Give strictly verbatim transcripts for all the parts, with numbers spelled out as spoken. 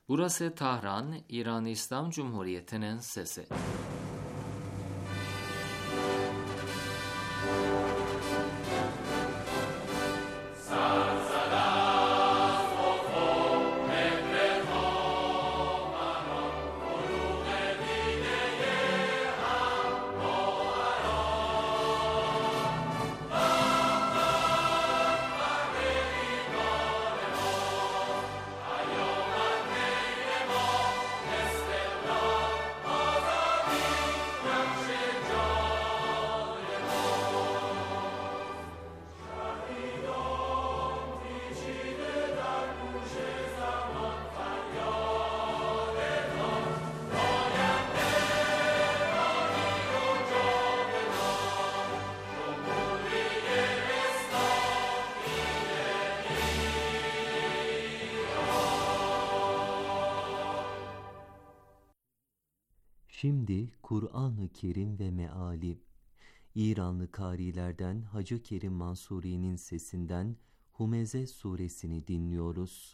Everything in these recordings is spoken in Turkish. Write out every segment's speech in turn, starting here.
Burası Tahran, İran İslam Cumhuriyeti'nin sesi. Şimdi Kur'an-ı Kerim ve meali, İranlı karilerden Hacı Kerim Mansuri'nin sesinden Humeze suresini dinliyoruz.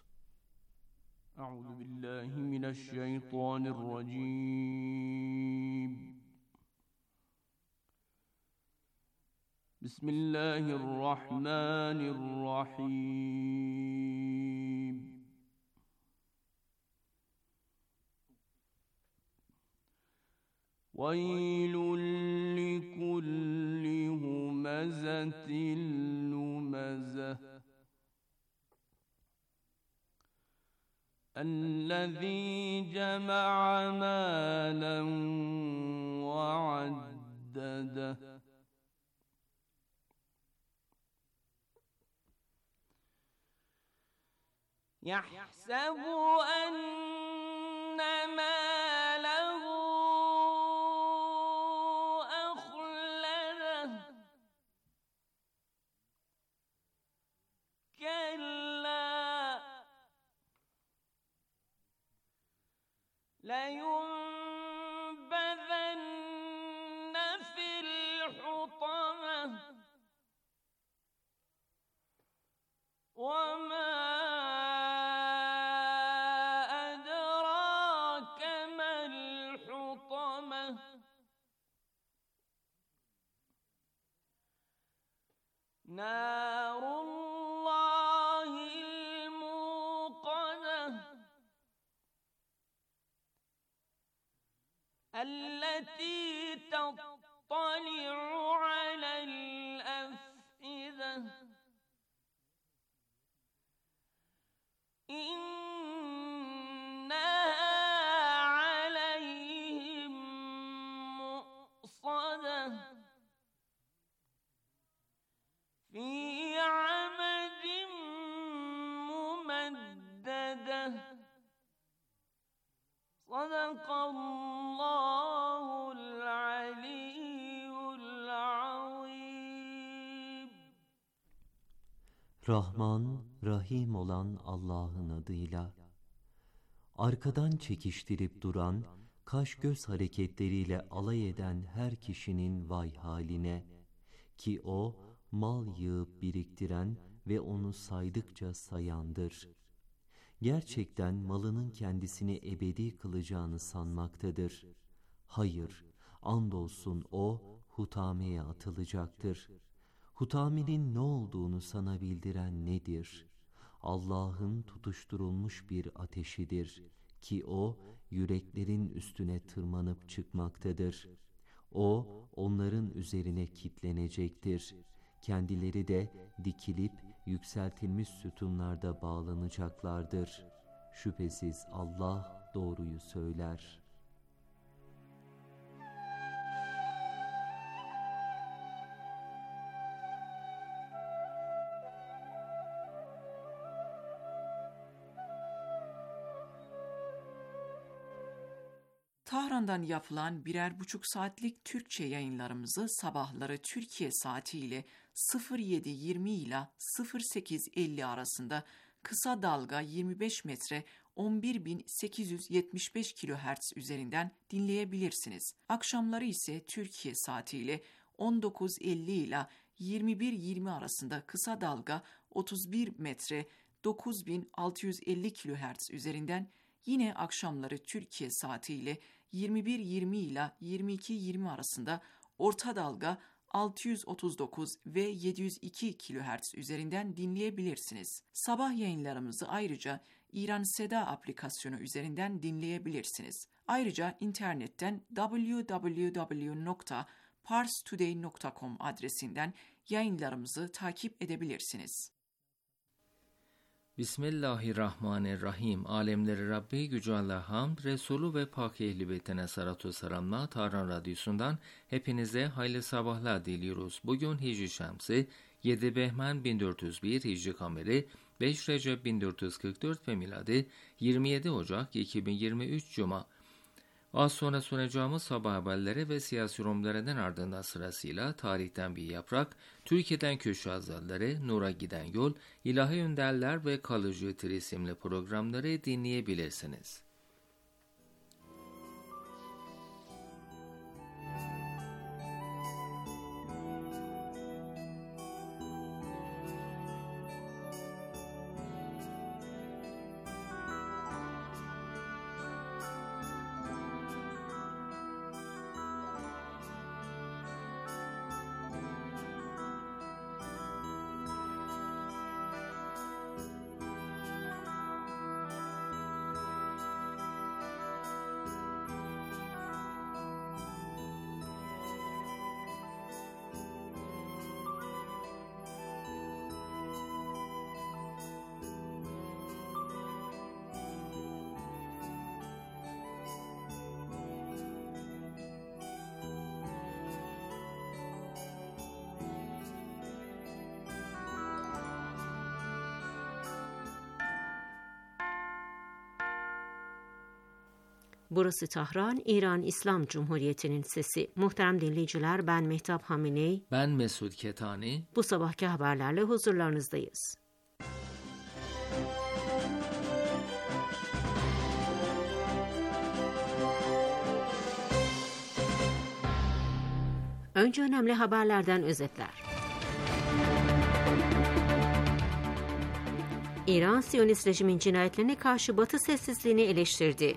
Euzubillahimineşşeytanirracim. Bismillahirrahmanirrahim. وَيْلٌ لِكُلِّ هُمَزَةٍ لُمَزَةٍ الَّذِي جَمَعَ مَالًا وَعَدَّدَهُ يَحْسَبُ أَنَّ مَالَهُ لَيُنبَذَنَّ فِي الْحُطَمَةِ وَمَا أَدْرَاكَ مَا الْحُطَمَةُ نَارُ اللَّهِ الْمُوقَدَةُ التي تطلع على الأفئدة إنها عليهم مؤصدة في عمد ممددة Sadakallahul aliyyul azim. Rahman, Rahim olan Allah'ın adıyla. Arkadan çekiştirip duran, kaş göz hareketleriyle alay eden her kişinin vay haline, ki o mal yığıp biriktiren ve onu saydıkça sayandır. Gerçekten malının kendisini ebedi kılacağını sanmaktadır. Hayır, andolsun o hutameye atılacaktır. Hutaminin ne olduğunu sana bildiren nedir? Allah'ın tutuşturulmuş bir ateşidir ki o yüreklerin üstüne tırmanıp çıkmaktadır. O onların üzerine kitlenecektir. Kendileri de dikilip yükseltilmiş sütunlarda bağlanacaklardır. Şüphesiz Allah doğruyu söyler. Tahran'dan yapılan birer buçuk saatlik Türkçe yayınlarımızı sabahları Türkiye saatiyle sıfır yedi yirmi ile sıfır sekiz elli arasında kısa dalga yirmi beş metre on bir bin sekiz yüz yetmiş beş kilohertz üzerinden dinleyebilirsiniz. Akşamları ise Türkiye saatiyle on dokuz elli ile yirmi bir yirmi arasında kısa dalga otuz bir metre dokuz bin altı yüz elli kilohertz üzerinden Yine akşamları Türkiye saatiyle yirmi bir yirmi ile yirmi iki yirmi arasında orta dalga altı yüz otuz dokuz ve yedi yüz iki kilohertz üzerinden dinleyebilirsiniz. Sabah yayınlarımızı ayrıca İran Seda aplikasyonu üzerinden dinleyebilirsiniz. Ayrıca internetten double-u double-u double-u nokta pars today nokta com adresinden yayınlarımızı takip edebilirsiniz. Bismillahirrahmanirrahim. Alemleri Rabbi Gücü Allah hamd, Resulü ve Pak Ehli Beytine salatu selamla Tahran Radyosu'ndan hepinize hayırlı sabahlar diliyoruz. Bugün Hicri Şemsi yedi Behmen bin dört yüz bir, Hicri Kameri beş Recep bin dört yüz kırk dört ve miladi yirmi yedi Ocak iki bin yirmi üç Cuma. Az sonra sunacağımız sabah haberleri ve siyasi yorumlarının ardından sırasıyla tarihten bir yaprak, Türkiye'den köşe yazarları, Nur'a giden yol, ilahi önderler ve kalıcı etir isimli programları dinleyebilirsiniz. Burası Tahran, İran İslam Cumhuriyeti'nin sesi. Muhterem dinleyiciler, ben Mehtap Haminey. Ben Mesut Ketani. Bu sabahki haberlerle huzurlarınızdayız. Önce önemli haberlerden özetler. İran, Siyonist rejimin cinayetlerine karşı Batı sessizliğini eleştirdi.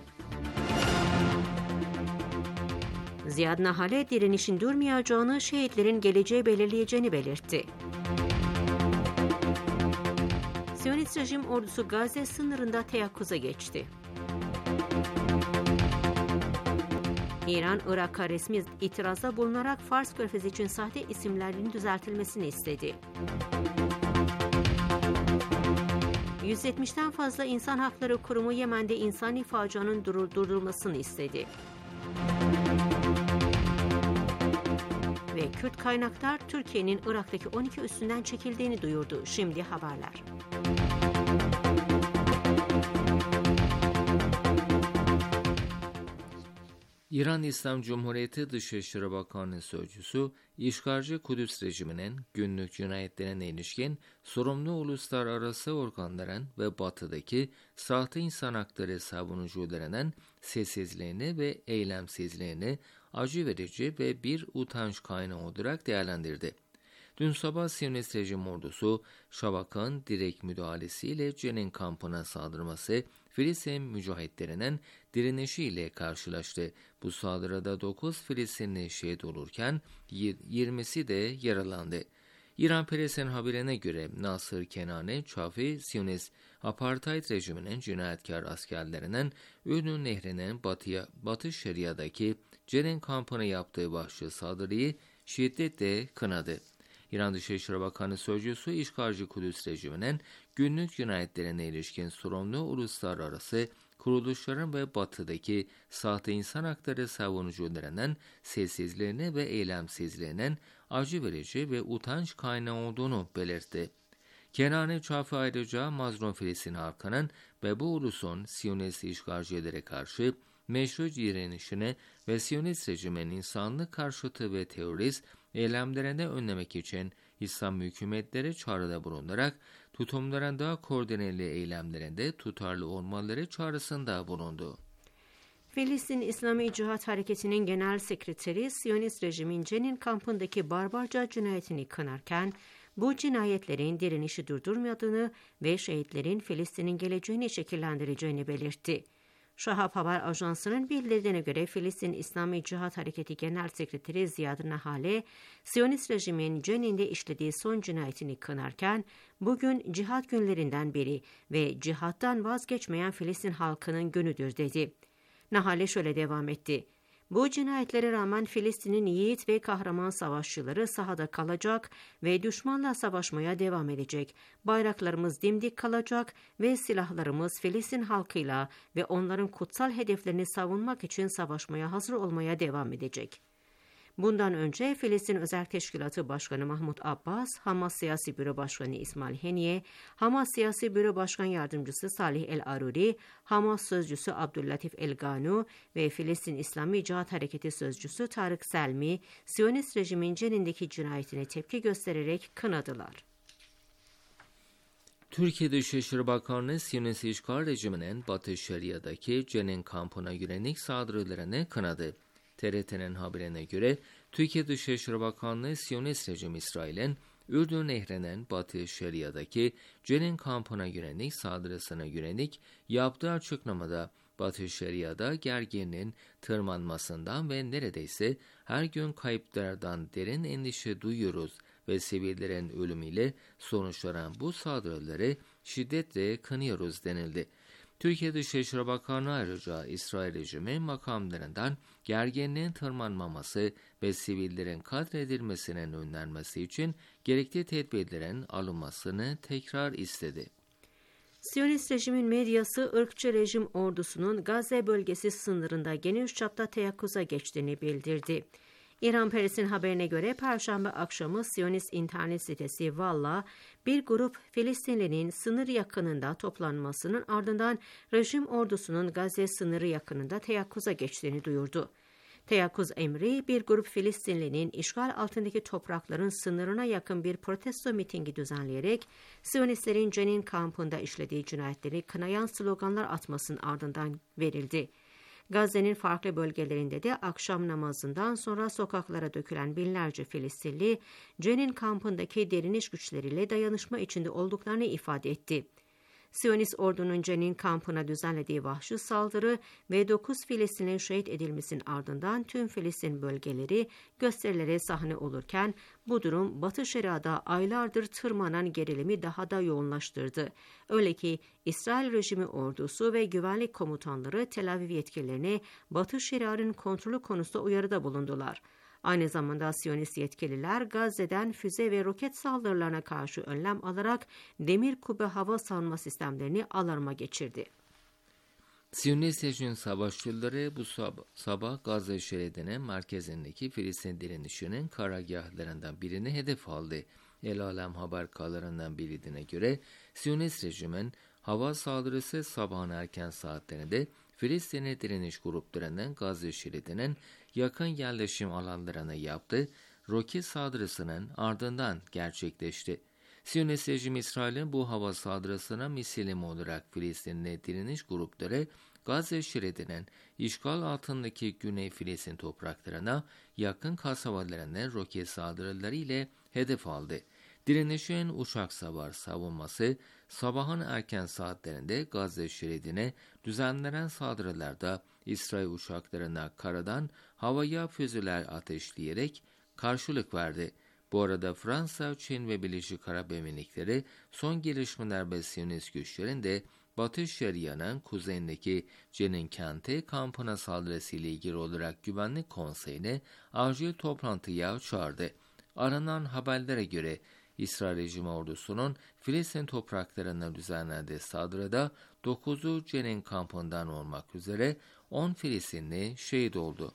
Ziyad Nahale, direnişin durmayacağını, şehitlerin geleceği belirleyeceğini belirtti. Siyonist rejim ordusu Gazze sınırında teyakkuza geçti. İran, Irak'a resmi itirazda bulunarak Fars Körfezi için sahte isimlerin düzeltilmesini istedi. yüz yetmişten fazla insan hakları kurumu Yemen'de insani facianın durdurulmasını istedi. Ve Kürt kaynaklar Türkiye'nin Irak'taki on iki üssünden çekildiğini duyurdu. Şimdi haberler. İran İslam Cumhuriyeti Dışişleri Bakanlığı Sözcüsü, işgalci Kudüs rejiminin günlük cinayetlerine ilişkin sorumlu uluslararası organların ve batıdaki sahte insan hakları savunucularının sessizliğini ve eylemsizliğini acı verici ve bir utanç kaynağı olarak değerlendirdi. Dün sabah Siyonist rejim ordusu, Şabak'ın direkt müdahalesiyle Cenin kampına saldırması, Filistin mücahitlerinin direnişiyle karşılaştı. Bu saldırıda dokuz Filistinli şehit olurken yirmisi de yaralandı. İran Press'in haberine göre Nasır Kenani Çafi, Siyonist apartheid rejiminin cinayetkar askerlerinin Ürdün Nehri'nin batıya, Batı Şeria'daki Cenin kampına yaptığı vahşi saldırıyı şiddetle kınadı. İran Dışişleri Bakanı Sözcüsü, işgalci Kudüs rejiminin günlük cinayetlerine ilişkin sorumlu uluslararası kuruluşların ve batıdaki sahte insan hakları savunucularının sessizliğini ve eylemsizliğinin acı verici ve utanç kaynağı olduğunu belirtti. Kenani Çafi ayrıca mazlum Filistin halkının ve bu ulusun Siyonist işgalcilere karşı meşru direnişini ve Siyonist rejimin insanlık karşıtı ve terörist eylemlerini önlemek için İslam hükümetleri çağrıda bulunarak tutumların daha koordineli eylemlerinde tutarlı olmaları çağrısında bulundu. Filistin İslami Cihat Hareketi'nin genel sekreteri Siyonist rejimin Cenin kampındaki barbarca cinayetini kınarken, bu cinayetlerin direnişi durdurmadığını ve şehitlerin Filistin'in geleceğini şekillendireceğini belirtti. Şahap Haber Ajansı'nın bildirdiğine göre Filistin İslami Cihat Hareketi Genel Sekreteri Ziyad Nahale, Siyonist rejimin Cenin'de işlediği son cinayetini kınarken, bugün cihat günlerinden biri ve cihattan vazgeçmeyen Filistin halkının günüdür dedi. Nahale şöyle devam etti. Bu cinayetlere rağmen Filistin'in yiğit ve kahraman savaşçıları sahada kalacak ve düşmanla savaşmaya devam edecek. Bayraklarımız dimdik kalacak ve silahlarımız Filistin halkıyla ve onların kutsal hedeflerini savunmak için savaşmaya hazır olmaya devam edecek. Bundan önce Filistin Özel Teşkilatı Başkanı Mahmut Abbas, Hamas Siyasi Büro Başkanı İsmail Haniye, Hamas Siyasi Büro Başkan Yardımcısı Salih El-Aruri, Hamas Sözcüsü Abdüllatif El-Ganu ve Filistin İslami Cihat Hareketi Sözcüsü Tarık Selmi, Siyonist rejimin Cenin'deki cinayetine tepki göstererek kınadılar. Türkiye Dışişleri Bakanlığı Siyonist işgal rejiminin Batı Şeria'daki Cenin kampına yönelik saldırılarını kınadı. T R T'nin haberine göre Türkiye Dışişleri Bakanlığı Siyonist rejim İsrail'in Ürdün Nehri'nin Batı Şeria'daki Cenin kampına yönelik saldırısına yönelik yaptığı açıklamada Batı Şeria'da gerginliğin tırmanmasından ve neredeyse her gün kayıplardan derin endişe duyuyoruz ve sivillerin ölümüyle sonuçlanan bu saldırıları şiddetle kınıyoruz denildi. Türkiye Dışişleri Bakanlığı ayrıca İsrail rejimi makamlarından gerginliğin tırmanmaması ve sivillerin katledilmesinin önlenmesi için gerekli tedbirlerin alınmasını tekrar istedi. Siyonist rejimin medyası, ırkçı rejim ordusunun Gazze bölgesi sınırında geniş çapta teyakkuza geçtiğini bildirdi. İran Press'in haberine göre Perşembe akşamı Siyonist internet sitesi Valla, bir grup Filistinlinin sınır yakınında toplanmasının ardından rejim ordusunun Gazze sınırı yakınında teyakkuza geçtiğini duyurdu. Teyakkuz emri, bir grup Filistinlinin işgal altındaki toprakların sınırına yakın bir protesto mitingi düzenleyerek Siyonistlerin Cenin kampında işlediği cinayetleri kınayan sloganlar atmasının ardından verildi. Gazze'nin farklı bölgelerinde de akşam namazından sonra sokaklara dökülen binlerce Filistinli, Cenin kampındaki direniş güçleriyle dayanışma içinde olduklarını ifade etti. Siyonist ordunun Cenin kampına düzenlediği vahşi saldırı ve dokuz Filistin'in şehit edilmesinin ardından tüm Filistin bölgeleri gösterilere sahne olurken bu durum Batı Şeria'da aylardır tırmanan gerilimi daha da yoğunlaştırdı. Öyle ki İsrail rejimi ordusu ve güvenlik komutanları Tel Aviv yetkililerine Batı Şeria'nın kontrolü konusunda uyarıda bulundular. Aynı zamanda Siyonist yetkililer Gazze'den füze ve roket saldırılarına karşı önlem alarak demir kubbe hava savunma sistemlerini alarma geçirdi. Siyonist rejim savaşçıları bu sabah, sabah Gazze şeridinin merkezindeki Filistin direnişinin karargahlarından birini hedef aldı. El Alem haber kanallarından bildiğine göre Siyonist rejimin hava saldırısı sabahın erken saatlerinde Filistinli direniş gruplarının Gazze şeridinin yakın yerleşim alanlarına yaptığı roket saldırısının ardından gerçekleşti. Siyonist rejim İsrail'in bu hava saldırısına misilimi olarak Filistinli direniş grupları Gazze şeridinin işgal altındaki Güney Filistin topraklarına yakın kasabalarına roket saldırıları ile hedef aldı. Direnişin uçak savar savunması sabahın erken saatlerinde Gazze şeridine düzenlenen saldırılarda İsrail uçaklarına karadan havaya füzeler ateşleyerek karşılık verdi. Bu arada Fransa, Çin ve Birleşik Arap Emirlikleri son gelişmeler ve Siyonist güçlerin de Batı Şeria'nın kuzeyindeki Cenin kenti kampına saldırısı ile ilgili olarak Güvenlik Konseyi'ne acil toplantıya çağırdı. Aranan haberlere göre İsrail rejimi ordusunun Filistin topraklarına düzenlendiği saldırıda dokuzu Cenin kampından olmak üzere on Filistinli şehit oldu.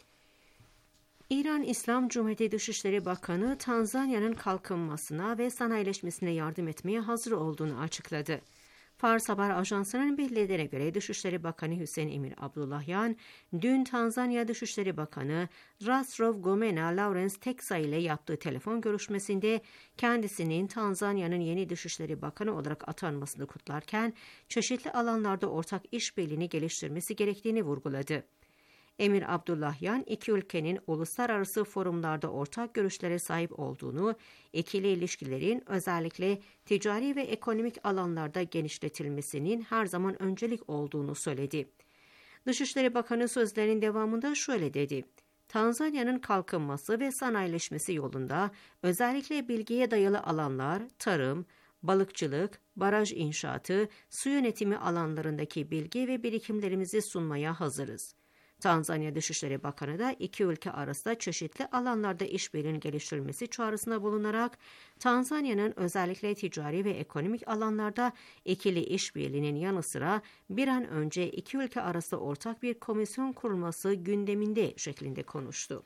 İran İslam Cumhuriyeti Dışişleri Bakanı Tanzanya'nın kalkınmasına ve sanayileşmesine yardım etmeye hazır olduğunu açıkladı. Fars Haber Ajansı'nın bildirdiğine göre Dışişleri Bakanı Hüseyin Emir Abdullahyan, dün Tanzanya Dışişleri Bakanı Rasrov Gomena Lawrence Teksa ile yaptığı telefon görüşmesinde kendisinin Tanzanya'nın yeni Dışişleri Bakanı olarak atanmasını kutlarken çeşitli alanlarda ortak işbirliğini geliştirmesi gerektiğini vurguladı. Emir Abdullahyan, iki ülkenin uluslararası forumlarda ortak görüşlere sahip olduğunu, ikili ilişkilerin özellikle ticari ve ekonomik alanlarda genişletilmesinin her zaman öncelik olduğunu söyledi. Dışişleri Bakanı sözlerinin devamında şöyle dedi: Tanzanya'nın kalkınması ve sanayileşmesi yolunda özellikle bilgiye dayalı alanlar, tarım, balıkçılık, baraj inşaatı, su yönetimi alanlarındaki bilgi ve birikimlerimizi sunmaya hazırız. Tanzanya Dışişleri Bakanı da iki ülke arasında çeşitli alanlarda işbirliğinin geliştirilmesi çağrısında bulunarak Tanzanya'nın özellikle ticari ve ekonomik alanlarda ikili işbirliğinin yanı sıra bir an önce iki ülke arasında ortak bir komisyon kurulması gündeminde şeklinde konuştu.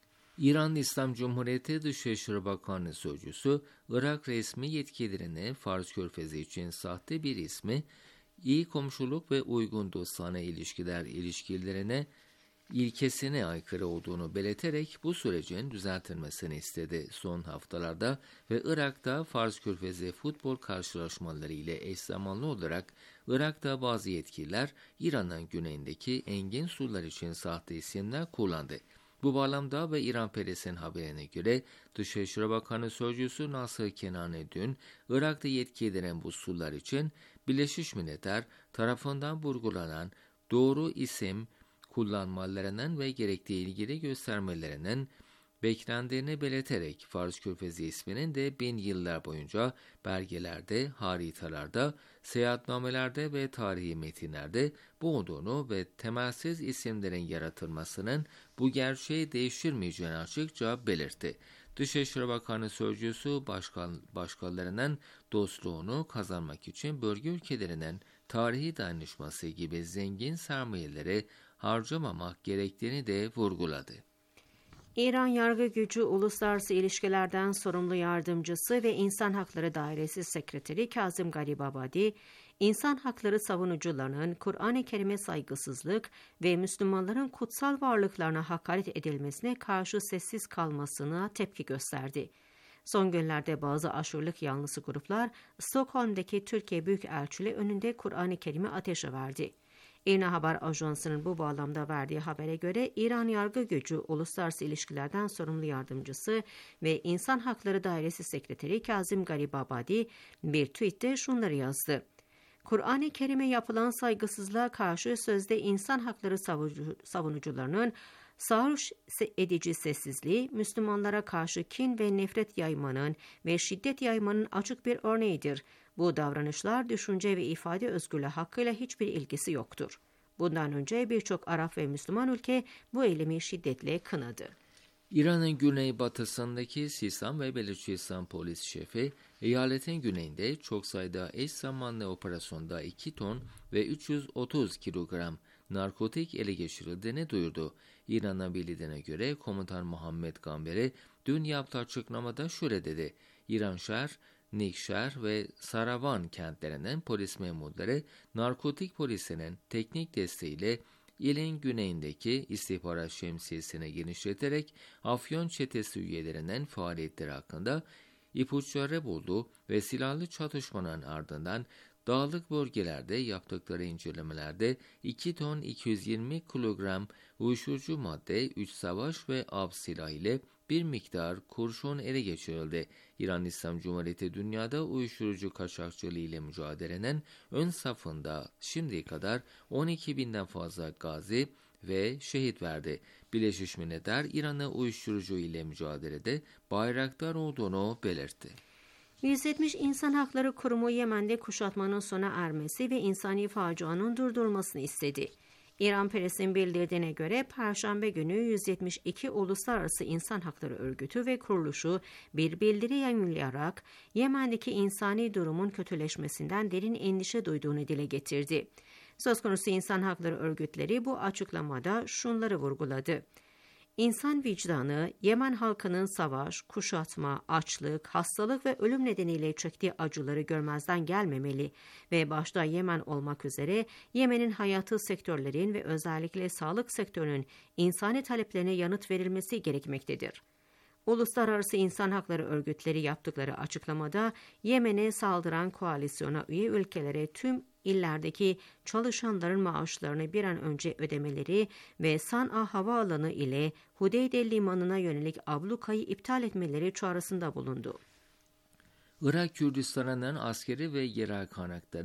İran İslam Cumhuriyeti Dışişleri Bakanlığı Sözcüsü, Irak resmi yetkililerine Fars Körfezi için sahte bir ismi, iyi komşuluk ve uygun dostane ilişkiler ilişkilerine ilkesine aykırı olduğunu belirterek bu sürecin düzeltilmesini istedi. Son haftalarda ve Irak'ta Fars Körfezi futbol karşılaşmaları ile eş zamanlı olarak Irak'ta bazı yetkililer İran'ın güneyindeki engin sular için sahte isimler kullandı. Bu bağlamda ve İran Peres'in haberine göre Dışişleri Bakanı Sözcüsü Nasır Kenani dün Irak'ta yetki edilen bu sular için Birleşmiş Milletler tarafından vurgulanan doğru isim kullanmalarının ve gerektiği ilgili göstermelerinin beklendiğini belirterek Fars Körfezi isminin de bin yıllar boyunca belgelerde, haritalarda, seyahatnamelerde ve tarihi metinlerde bulunduğunu ve temelsiz isimlerin yaratılmasının bu gerçeği değiştirmeyeceğini açıkça belirtti. Dışişleri Bakanı Sözcüsü başkan, başkalarının dostluğunu kazanmak için bölge ülkelerinin tarihi dayanışması gibi zengin sermayeleri harcamamak gerektiğini de vurguladı. İran Yargı Gücü Uluslararası İlişkilerden Sorumlu Yardımcısı ve İnsan Hakları Dairesi Sekreteri Kazım Garibabadi, insan hakları savunucularının Kur'an-ı Kerim'e saygısızlık ve Müslümanların kutsal varlıklarına hakaret edilmesine karşı sessiz kalmasına tepki gösterdi. Son günlerde bazı aşırılık yanlısı gruplar Stockholm'daki Türkiye Büyükelçiliği önünde Kur'an-ı Kerim'i ateşe verdi. İRNA Haber Ajansı'nın bu bağlamda verdiği habere göre İran Yargı Gücü Uluslararası İlişkilerden Sorumlu Yardımcısı ve İnsan Hakları Dairesi Sekreteri Kazım Garibabadi bir tweette şunları yazdı: Kur'an-ı Kerim'e yapılan saygısızlığa karşı sözde insan hakları savunucularının sağır edici sessizliği, Müslümanlara karşı kin ve nefret yaymanın ve şiddet yaymanın açık bir örneğidir. Bu davranışlar düşünce ve ifade özgürlüğü hakkıyla hiçbir ilgisi yoktur. Bundan önce birçok Arap ve Müslüman ülke bu eylemi şiddetle kınadı. İran'ın güneybatısındaki Sistan ve Beluçistan polis şefi, eyaletin güneyinde çok sayıda eş zamanlı operasyonda iki ton ve üç yüz otuz kilogram narkotik ele geçirildiğini duyurdu. İran'a bildiğine göre komutan Muhammed Gamberi dün yaptığı açıklamada şöyle dedi: İran şehir, Nikşehir ve Saravan kentlerinin polis memurları narkotik polisinin teknik desteğiyle ilin güneyindeki istihbarat şemsiyesini genişleterek Afyon çetesi üyelerinin faaliyetleri hakkında ipuçları buldu ve silahlı çatışmanın ardından dağlık bölgelerde yaptıkları incelemelerde iki ton iki yüz yirmi kilogram uyuşturucu madde, üç savaş ve av silahı ile bir miktar kurşun ele geçirildi. İran İslam Cumhuriyeti dünyada uyuşturucu kaçakçılığı ile mücadelenin ön safında şimdiye kadar on iki binden fazla gazi ve şehit verdi. Birleşmiş Milletler İran'ı uyuşturucu ile mücadelede bayraktar olduğunu belirtti. yüz yetmiş İnsan Hakları Kurumu Yemen'de kuşatmanın sona ermesi ve insani facianın durdurulmasını istedi. İran Peres'in bildirdiğine göre Perşembe günü yüz yetmiş iki Uluslararası İnsan Hakları Örgütü ve kuruluşu bir bildiri yayınlayarak Yemen'deki insani durumun kötüleşmesinden derin endişe duyduğunu dile getirdi. Söz konusu insan hakları örgütleri bu açıklamada şunları vurguladı: İnsan vicdanı, Yemen halkının savaş, kuşatma, açlık, hastalık ve ölüm nedeniyle çektiği acıları görmezden gelmemeli ve başta Yemen olmak üzere Yemen'in hayatı sektörlerin ve özellikle sağlık sektörünün insani taleplerine yanıt verilmesi gerekmektedir. Uluslararası İnsan Hakları Örgütleri yaptıkları açıklamada Yemen'e saldıran koalisyona üye ülkelere tüm illerdeki çalışanların maaşlarını bir an önce ödemeleri ve San'a Havaalanı ile Hudeyde Limanı'na yönelik ablukayı iptal etmeleri çağrısında bulundu. Irak Kürdistan'ın askeri ve yerel kaynakları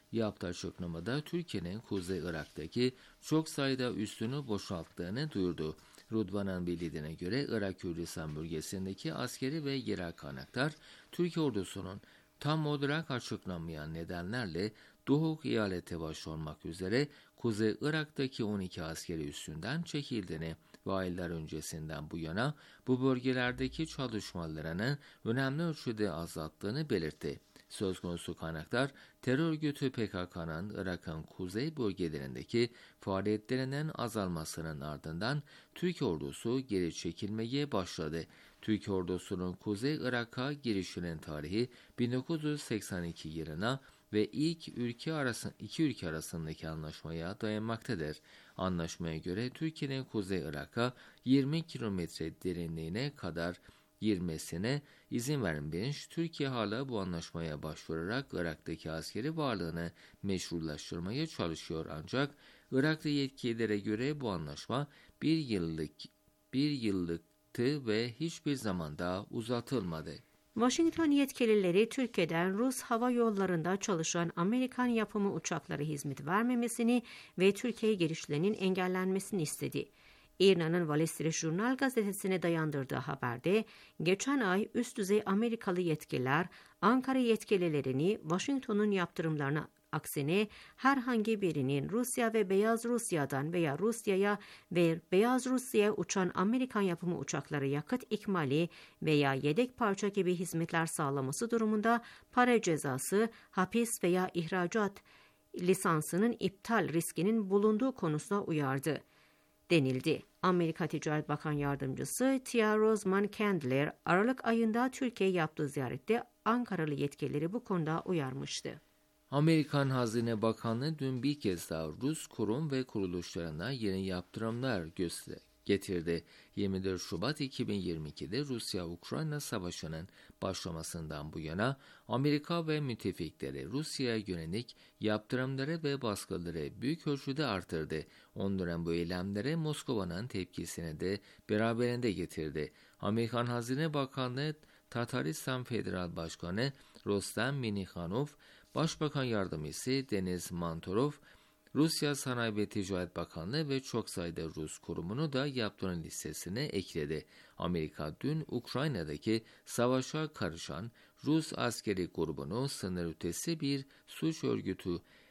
Yaptığı açıklamada Türkiye'nin Kuzey Irak'taki çok sayıda üssünü boşalttığını duyurdu. Rudvan'ın bildiğine göre Irak Kürdistan bölgesindeki askeri ve yerel kaynaklar Türkiye ordusunun tam olarak açıklanmayan nedenlerle Duhok eyaleti başta olmak üzere Kuzey Irak'taki on iki askeri üssünden çekildiğini ve aylar öncesinden bu yana bu bölgelerdeki çalışmalarını önemli ölçüde azalttığını belirtti. Söz konusu kaynaklar terör örgütü P K K'nın Irak'ın kuzey bölgelerindeki faaliyetlerinin azalmasının ardından Türkiye ordusu geri çekilmeye başladı. Türkiye ordusunun Kuzey Irak'a girişinin tarihi bin dokuz yüz seksen iki yılına ve ilk ülke arasında, iki ülke arasındaki anlaşmaya dayanmaktadır. Anlaşmaya göre Türkiye'nin Kuzey Irak'a yirmi kilometre derinliğine kadar girmesine izin verilmiş. Türkiye hala bu anlaşmaya başvurarak Irak'taki askeri varlığını meşrulaştırmaya çalışıyor ancak Iraklı yetkililere göre bu anlaşma bir yıllık bir yıllıktı ve hiçbir zaman daha uzatılmadı. Washington yetkilileri Türkiye'den Rus hava yollarında çalışan Amerikan yapımı uçaklara hizmet vermemesini ve Türkiye girişlerinin engellenmesini istedi. İRNA'nın Wall Street Journal gazetesine dayandırdığı haberde geçen ay üst düzey Amerikalı yetkililer Ankara yetkililerini Washington'un yaptırımlarına aksine herhangi birinin Rusya ve Beyaz Rusya'dan veya Rusya'ya ve Beyaz Rusya'ya uçan Amerikan yapımı uçaklara yakıt ikmali veya yedek parça gibi hizmetler sağlaması durumunda para cezası, hapis veya ihracat lisansının iptal riskinin bulunduğu konusunda uyardı denildi. Amerika Ticaret Bakan Yardımcısı Tia Roseman Candler, Aralık ayında Türkiye'ye yaptığı ziyarette Ankaralı yetkilileri bu konuda uyarmıştı. Amerikan Hazine Bakanlığı dün bir kez daha Rus kurum ve kuruluşlarına yeni yaptırımlar gösterdi. getirdi. yirmi dört Şubat iki bin yirmi iki'de Rusya-Ukrayna Savaşı'nın başlamasından bu yana Amerika ve müttefikleri Rusya'ya yönelik yaptırımları ve baskıları büyük ölçüde artırdı. Onların bu eylemlere Moskova'nın tepkisini de beraberinde getirdi. Amerikan Hazine Bakanlığı Tataristan Federal Başkanı Rostam Minnikhanov, Başbakan Yardımcısı Deniz Mantorov, Rusya Sanayi ve Ticaret Bakanlığı ve çok sayıda Rus kurumunu da yaptırım listesine ekledi. Amerika dün Ukrayna'daki savaşa karışan Rus askeri grubunu sınır ötesi bir suç örgütü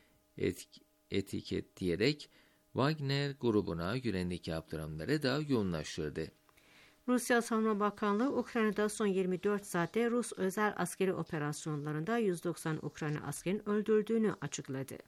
etk- etiketleyerek Wagner grubuna yönelik yaptırımları da yoğunlaştırdı. Rusya Savunma Bakanlığı Ukrayna'da son yirmi dört saatte Rus özel askeri operasyonlarında yüz doksan Ukrayna askerin öldürdüğünü açıkladı.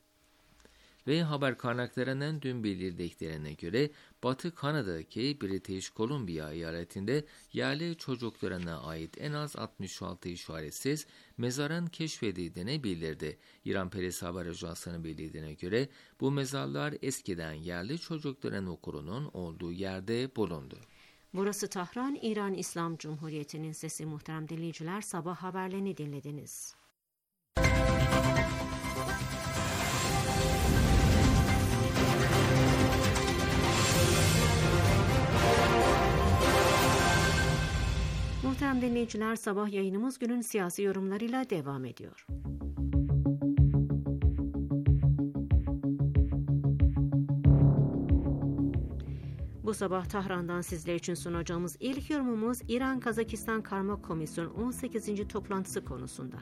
Ve haber kaynaklarının dün bildirdiklerine göre Batı Kanada'daki British Columbia eyaletinde yerli çocuklarına ait en az altmış altı işaretsiz mezarın keşfedildiğini bildirdi. İran Press Haber Ajansı'nın bildirdiğine göre bu mezarlar eskiden yerli çocukların okulunun olduğu yerde bulundu. Burası Tahran, İran İslam Cumhuriyeti'nin sesi. Muhterem dinleyiciler, sabah haberlerini dinlediniz. Muhterem dinleyiciler, sabah yayınımız günün siyasi yorumlarıyla devam ediyor. Bu sabah Tahran'dan sizler için sunacağımız ilk yorumumuz İran-Kazakistan Karma Komisyon on sekizinci toplantısı konusunda.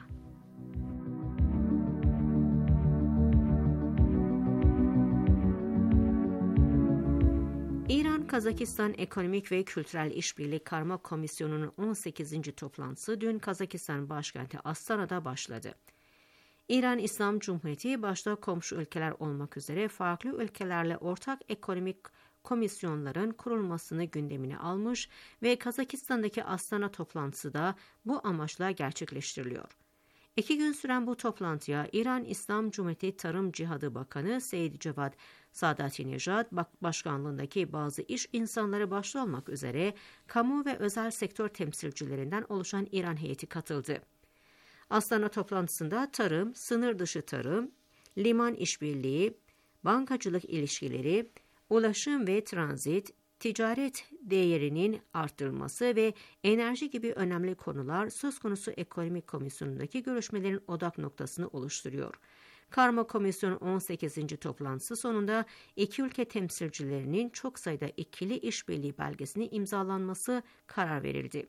İran-Kazakistan Ekonomik ve Kültürel İşbirliği Karma Komisyonu'nun on sekizinci toplantısı dün Kazakistan başkenti Astana'da başladı. İran İslam Cumhuriyeti başta komşu ülkeler olmak üzere farklı ülkelerle ortak ekonomik komisyonların kurulmasını gündemine almış ve Kazakistan'daki Astana toplantısı da bu amaçla gerçekleştiriliyor. İki gün süren bu toplantıya İran İslam Cumhuriyeti Tarım Cihadı Bakanı Seyyid Cevad Sadatinejad başkanlığındaki bazı iş insanları başta olmak üzere kamu ve özel sektör temsilcilerinden oluşan İran heyeti katıldı. Astana toplantısında tarım, sınır dışı tarım, liman işbirliği, bankacılık ilişkileri, ulaşım ve transit, ticaret değerinin artırılması ve enerji gibi önemli konular söz konusu ekonomik komisyonundaki görüşmelerin odak noktasını oluşturuyor. Karma Komisyon on sekizinci toplantısı sonunda iki ülke temsilcilerinin çok sayıda ikili işbirliği belgesini imzalanması karar verildi.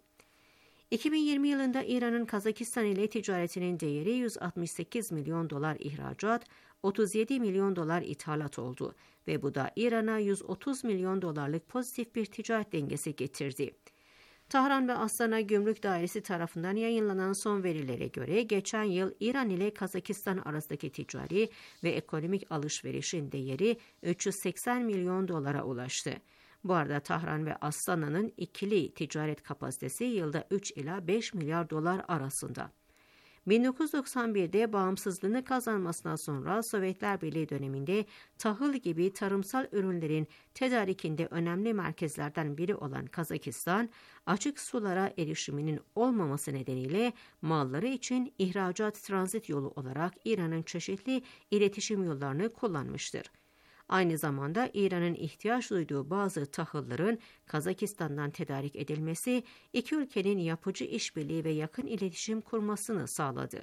iki bin yirmi yılında İran'ın Kazakistan ile ticaretinin değeri yüz altmış sekiz milyon dolar ihracat, otuz yedi milyon dolar ithalat oldu ve bu da İran'a yüz otuz milyon dolarlık pozitif bir ticaret dengesi getirdi. Tahran ve Astana Gümrük Dairesi tarafından yayınlanan son verilere göre geçen yıl İran ile Kazakistan arasındaki ticari ve ekonomik alışverişin değeri üç yüz seksen milyon dolara ulaştı. Bu arada Tahran ve Astana'nın ikili ticaret kapasitesi yılda üç ila beş milyar dolar arasında. bin dokuz yüz doksan birde bağımsızlığını kazanmasından sonra Sovyetler Birliği döneminde tahıl gibi tarımsal ürünlerin tedarikinde önemli merkezlerden biri olan Kazakistan, açık sulara erişiminin olmaması nedeniyle malları için ihracat transit yolu olarak İran'ın çeşitli iletişim yollarını kullanmıştır. Aynı zamanda İran'ın ihtiyaç duyduğu bazı tahılların Kazakistan'dan tedarik edilmesi, iki ülkenin yapıcı işbirliği ve yakın iletişim kurmasını sağladı.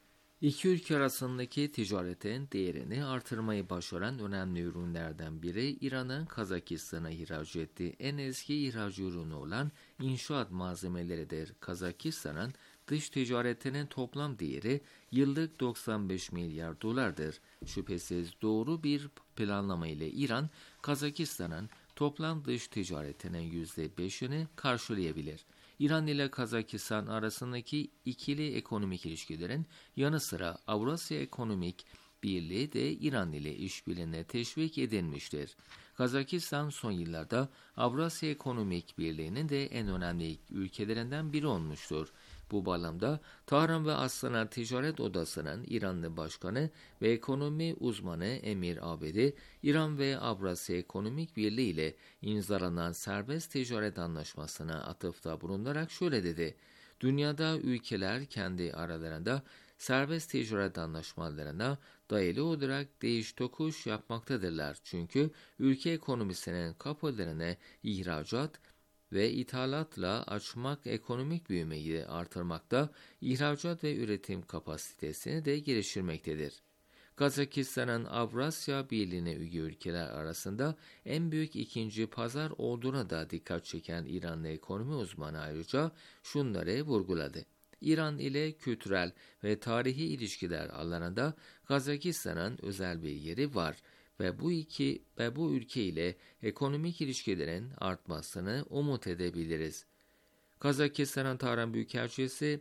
İki ülke arasındaki ticaretin değerini artırmayı başaran önemli ürünlerden biri İran'ın Kazakistan'a ihraç ettiği en eski ihraç ürünü olan inşaat malzemeleridir. Kazakistan'ın dış ticaretinin toplam değeri yıllık doksan beş milyar dolardır. Şüphesiz doğru bir planlama ile İran, Kazakistan'ın toplam dış ticaretinin yüzde beşini karşılayabilir. İran ile Kazakistan arasındaki ikili ekonomik ilişkilerin yanı sıra Avrasya Ekonomik Birliği de İran ile işbirliğine teşvik edilmiştir. Kazakistan son yıllarda Avrasya Ekonomik Birliği'nin de en önemli ülkelerinden biri olmuştur. Bu bağlamda Tahran ve Astana Ticaret Odası'nın İranlı başkanı ve ekonomi uzmanı Emir Abedi, İran ve Avrasya Ekonomik Birliği ile imzalanan serbest ticaret anlaşmasına atıfta bulunarak şöyle dedi: "Dünyada ülkeler kendi aralarında serbest ticaret anlaşmalarına dayalı olarak değiş tokuş yapmaktadırlar. Çünkü ülke ekonomisinin kapılarını ihracat ve ithalatla açmak ekonomik büyümeyi artırmakta, ihracat ve üretim kapasitesini de geliştirmektedir." Kazakistan'ın Avrasya Birliği'ne üye ülkeler arasında en büyük ikinci pazar olduğuna da dikkat çeken İranlı ekonomi uzmanı ayrıca şunları vurguladı: İran ile kültürel ve tarihi ilişkiler alanında Kazakistan'ın özel bir yeri var ve bu iki ve bu ülke ile ekonomik ilişkilerin artmasını umut edebiliriz. Kazakistan'ın Tahran Büyükelçisi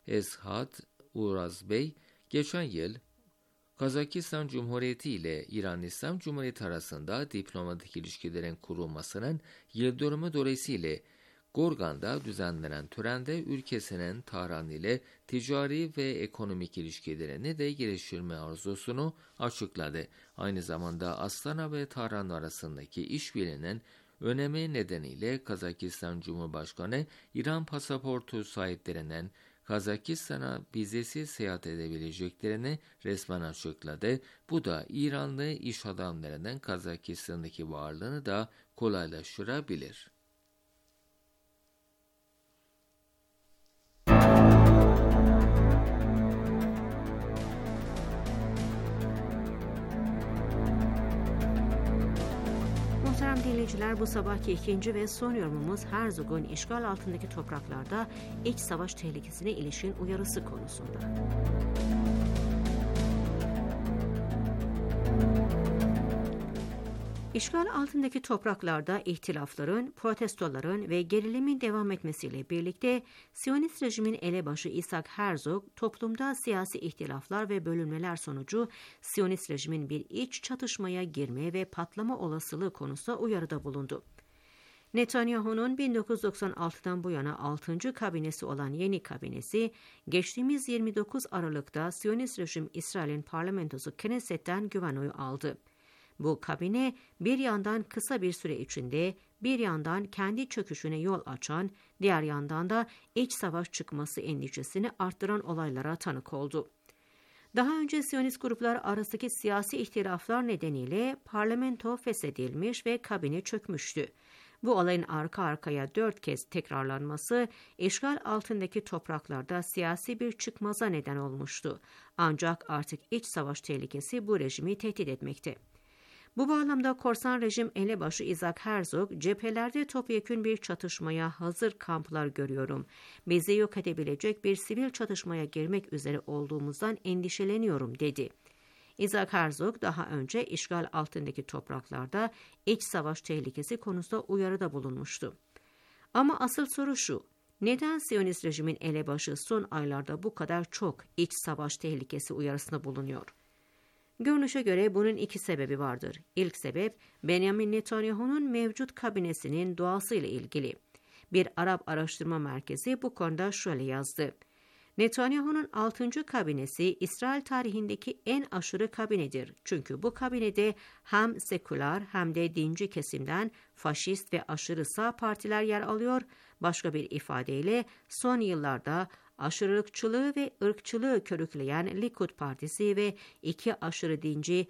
Eshat Urazbey geçen yıl Kazakistan Cumhuriyeti ile İran İslam Cumhuriyeti arasında diplomatik ilişkilerin kurulmasının yıl dönümü dolayısıyla Gorgan'da düzenlenen törende ülkesinin Tahran ile ticari ve ekonomik ilişkilerini de geliştirme arzusunu açıkladı. Aynı zamanda Astana ve Tahran arasındaki işbirliğinin önemi nedeniyle Kazakistan Cumhurbaşkanı İran pasaportu sahiplerinin Kazakistan'a vizesiz seyahat edebileceklerini resmen açıkladı. Bu da İranlı iş adamlarının Kazakistan'daki varlığını da kolaylaştırabilir. Muhterem dinleyiciler, bu sabahki ikinci ve son yorumumuz Herzog'un işgal altındaki topraklarda iç savaş tehlikesine ilişkin uyarısı konusunda. İşgal altındaki topraklarda ihtilafların, protestoların ve gerilimin devam etmesiyle birlikte Siyonist rejimin elebaşı İshak Herzog, toplumda siyasi ihtilaflar ve bölünmeler sonucu Siyonist rejimin bir iç çatışmaya girme ve patlama olasılığı konusunda uyarıda bulundu. Netanyahu'nun bin dokuz yüz doksan altıdan bu yana altıncı kabinesi olan yeni kabinesi, geçtiğimiz yirmi dokuz Aralık'ta Siyonist rejim İsrail'in parlamentosu Knesset'ten güven oyu aldı. Bu kabine bir yandan kısa bir süre içinde, bir yandan kendi çöküşüne yol açan, diğer yandan da iç savaş çıkması endişesini arttıran olaylara tanık oldu. Daha önce Siyonist gruplar arasındaki siyasi ihtilaflar nedeniyle parlamento feshedilmiş ve kabine çökmüştü. Bu olayın arka arkaya dört kez tekrarlanması, işgal altındaki topraklarda siyasi bir çıkmaza neden olmuştu. Ancak artık iç savaş tehlikesi bu rejimi tehdit etmekte. Bu bağlamda korsan rejim elebaşı Isaac Herzog, cephelerde topyekün bir çatışmaya hazır kamplar görüyorum. Bizi yok edebilecek bir sivil çatışmaya girmek üzere olduğumuzdan endişeleniyorum, dedi. Isaac Herzog daha önce işgal altındaki topraklarda iç savaş tehlikesi konusunda uyarıda bulunmuştu. Ama asıl soru şu: neden Siyonist rejimin elebaşı son aylarda bu kadar çok iç savaş tehlikesi uyarısında bulunuyor? Görünüşe göre bunun iki sebebi vardır. İlk sebep, Benjamin Netanyahu'nun mevcut kabinesinin doğasıyla ilgili. Bir Arap araştırma merkezi bu konuda şöyle yazdı: Netanyahu'nun altıncı kabinesi İsrail tarihindeki en aşırı kabinedir. Çünkü bu kabinede hem seküler hem de dinci kesimden faşist ve aşırı sağ partiler yer alıyor. Başka bir ifadeyle son yıllarda aşırılıkçılığı ve ırkçılığı körükleyen Likud Partisi ve iki aşırı dinci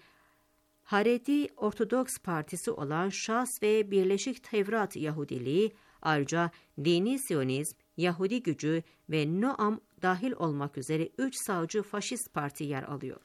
Haredi Ortodoks Partisi olan Şas ve Birleşik Tevrat Yahudiliği, ayrıca Dini Siyonizm, Yahudi Gücü ve Noam dahil olmak üzere üç sağcı faşist parti yer alıyor.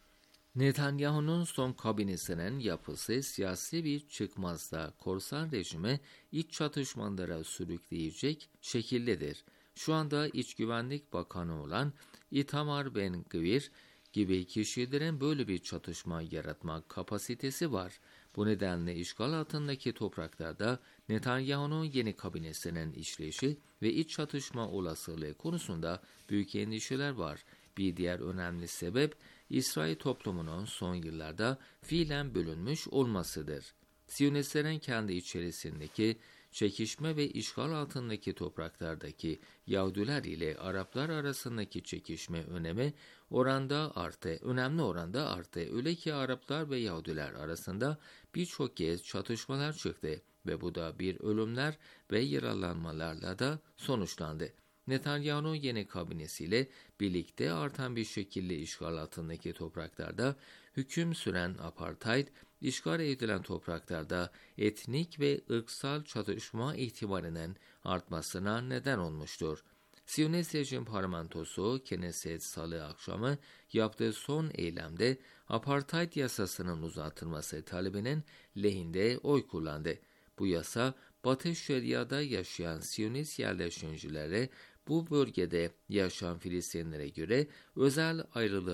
Netanyahu'nun son kabinesinin yapısı siyasi bir çıkmazda korsan rejime iç çatışmalara sürükleyecek şekildedir. Şu anda İç Güvenlik Bakanı olan Itamar Ben-Gvir gibi kişilerin böyle bir çatışma yaratma kapasitesi var. Bu nedenle işgal altındaki topraklarda Netanyahu'nun yeni kabinesinin işleyişi ve iç çatışma olasılığı konusunda büyük endişeler var. Bir diğer önemli sebep, İsrail toplumunun son yıllarda fiilen bölünmüş olmasıdır. Siyonistlerin kendi içerisindeki çekişme ve işgal altındaki topraklardaki Yahudiler ile Araplar arasındaki çekişme önemi oranda arttı, önemli oranda arttı. Öyle ki Araplar ve Yahudiler arasında birçok kez çatışmalar çıktı ve bu da bir ölümler ve yaralanmalarla da sonuçlandı. Netanyahu'nun yeni kabinesiyle birlikte artan bir şekilde işgal altındaki topraklarda hüküm süren apartheid, işgal edilen topraklarda etnik ve ırksal çatışma ihtimalinin artmasına neden olmuştur. Siyonist rejim parlamentosu Knesset Salı akşamı yaptığı son eylemde apartheid yasasının uzatılması talebinin lehinde oy kullandı. Bu yasa, Batı Şeria'da yaşayan Siyonist yerleşimcilere bu bölgede yaşayan Filistinlere göre özel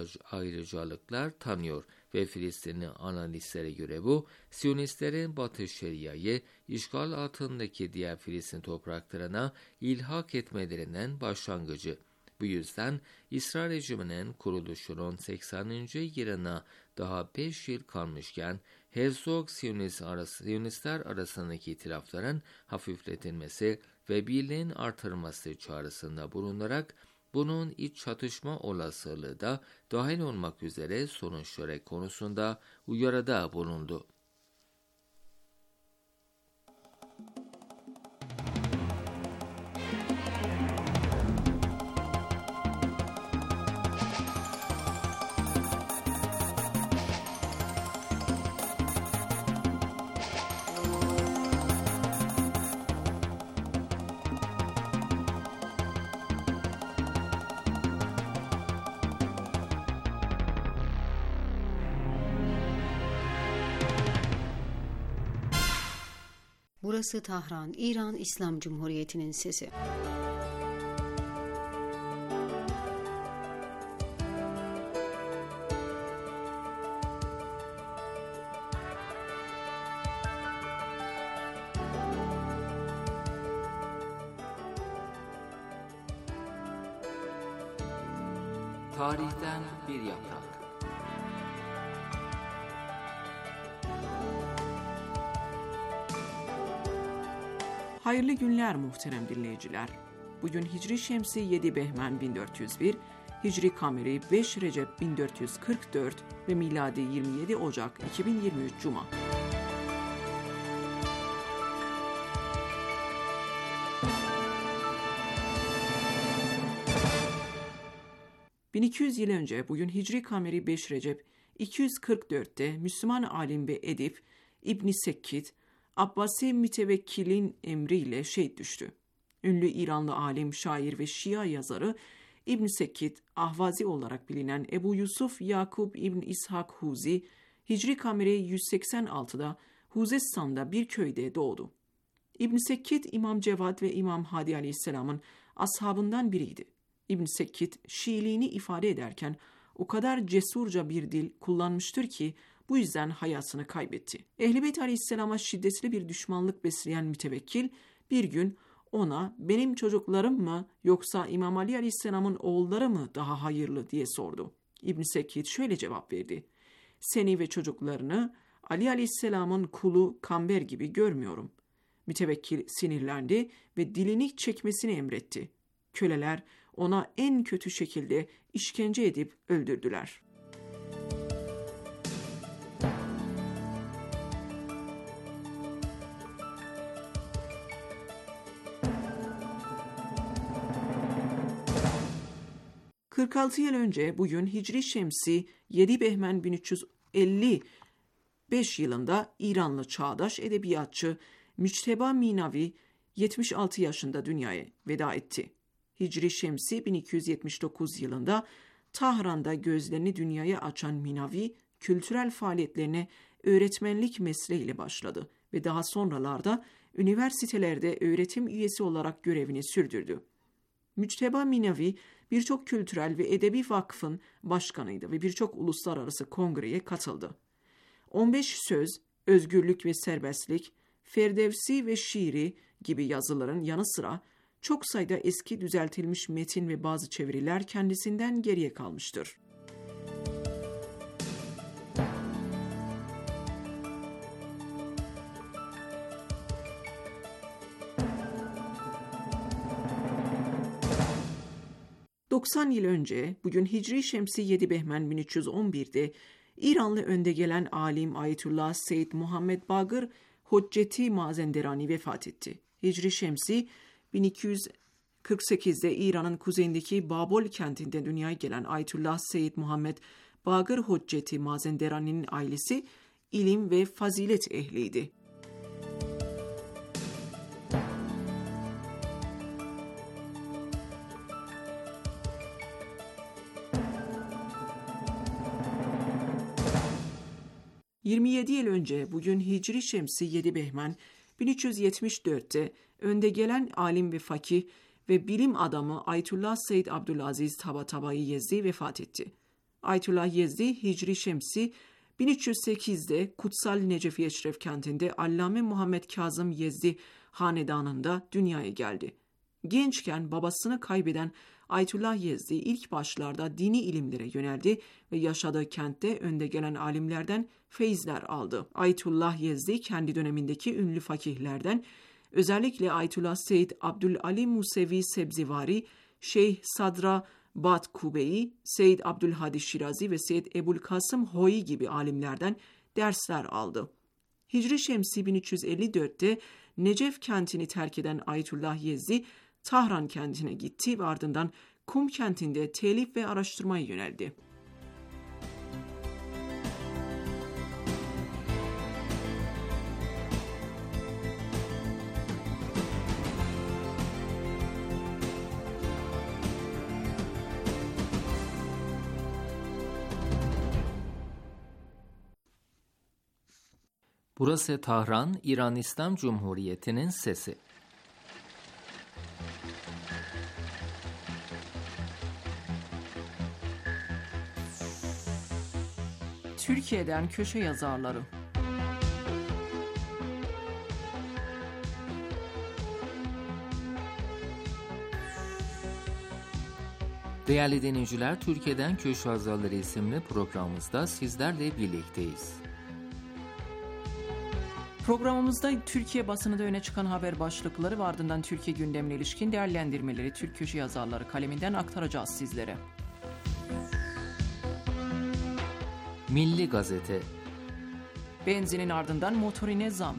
ayrıcalıklar tanıyor ve Filistinli analistlere göre bu, Siyonistlerin Batı Şeria'yı işgal altındaki diğer Filistin topraklarına ilhak etmelerinin başlangıcı. Bu yüzden İsrail rejiminin kuruluşunun sekseninci yılına daha beş yıl kalmışken Herzog Siyonist arası, Siyonistler arasındaki itilafların hafifletilmesi ve birliğin artırılması çağrısında bulunarak bunun iç çatışma olasılığı da dahil olmak üzere sonuçları konusunda uyarıda bulundu. Burası Tahran, İran İslam Cumhuriyeti'nin sesi. Tarihten bir yaprak. Hayırlı günler muhterem dinleyiciler. Bugün Hicri Şemsi yedi Behmen bin dört yüz bir, Hicri Kameri beş Recep bin dört yüz kırk dört ve miladi yirmi yedi Ocak iki bin yirmi üç Cuma. bin iki yüz yıl önce bugün Hicri Kameri beş Recep iki yüz kırk dörtte Müslüman alim ve edip İbn Sekkit, Abbasi mütevekkilin emriyle şehit düştü. Ünlü İranlı alim, şair ve Şia yazarı İbn Sekkit, Ahvazi olarak bilinen Ebu Yusuf Yakub İbn İshak Huzi, Hicri kameri yüz seksen altıda Huzestan'da bir köyde doğdu. İbn Sekkit, İmam Cevad ve İmam Hadi Aleyhisselam'ın ashabından biriydi. İbn Sekkit, Şiiliğini ifade ederken o kadar cesurca bir dil kullanmıştır ki bu yüzden hayatını kaybetti. Ehl-i Beyt Aleyhisselam'a şiddetli bir düşmanlık besleyen mütevekkil bir gün ona benim çocuklarım mı yoksa İmam Ali Aleyhisselam'ın oğulları mı daha hayırlı diye sordu. İbn Sekkit şöyle cevap verdi: Seni ve çocuklarını Ali Aleyhisselam'ın kulu Kamber gibi görmüyorum. Mütevekkil sinirlendi ve dilini çekmesini emretti. Köleler ona en kötü şekilde işkence edip öldürdüler. kırk altı yıl önce bugün Hicri Şemsi yedi Behmen bin üç yüz elli beş yılında İranlı çağdaş edebiyatçı Müçteba Minavi yetmiş altı yaşında dünyaya veda etti. Hicri Şemsi bin iki yüz yetmiş dokuz yılında Tahran'da gözlerini dünyaya açan Minavi, kültürel faaliyetlerine öğretmenlik mesleğiyle başladı ve daha sonralarda üniversitelerde öğretim üyesi olarak görevini sürdürdü. Müçteba Minavi birçok kültürel ve edebi vakfın başkanıydı ve birçok uluslararası kongreye katıldı. on beş söz, özgürlük ve serbestlik, Ferdevsi ve şiiri gibi yazıların yanı sıra çok sayıda eski düzeltilmiş metin ve bazı çeviriler kendisinden geriye kalmıştır. doksan yıl önce bugün Hicri Şemsi yedi Behmen bin üç yüz on birde İranlı önde gelen alim Ayetullah Seyyid Muhammed Bagır Hocceti Mazenderani vefat etti. Hicri Şemsi bin iki yüz kırk sekizde İran'ın kuzeyindeki Babol kentinde dünyaya gelen Ayetullah Seyyid Muhammed Bagır Hocceti Mazenderani'nin ailesi ilim ve fazilet ehliydi. yirmi yedi yıl önce bugün Hicri Şemsi yedi Behmen bin üç yüz yetmiş dörtte önde gelen alim ve fakih ve bilim adamı Ayetullah Seyyid Abdülaziz Tabatabai Yezdi vefat etti. Ayetullah Yezdi Hicri Şemsi bin üç yüz sekizde Kutsal Necefi Eşref kentinde Allame Muhammed Kazım Yezdi hanedanında dünyaya geldi. Gençken babasını kaybeden Ayetullah Yezdi ilk başlarda dini ilimlere yöneldi ve yaşadığı kentte önde gelen alimlerden feyizler aldı. Ayetullah Yezdi kendi dönemindeki ünlü fakihlerden özellikle Ayetullah Seyyid Abdülali Musevi Sebzivari, Şeyh Sadra Bat Kubeyi, Seyyid Abdülhadi Şirazi ve Seyyid Ebulkasım Hoi gibi alimlerden dersler aldı. Hicri Şemsi bin üç yüz elli dörtte Necef kentini terk eden Ayetullah Yezdi, Tahran kentine gitti ve ardından Kum kentinde telif ve araştırmaya yöneldi. Burası Tahran, İran İslam Cumhuriyeti'nin sesi. Türkiye'den köşe yazarları. Değerli dinleyiciler, Türkiye'den Köşe Yazarları isimli programımızda sizlerle birlikteyiz. Programımızda Türkiye basınında öne çıkan haber başlıkları ve ardından Türkiye gündemine ilişkin değerlendirmeleri Türk köşe yazarları kaleminden aktaracağız sizlere. Milli Gazete. Benzinin ardından motorine zam.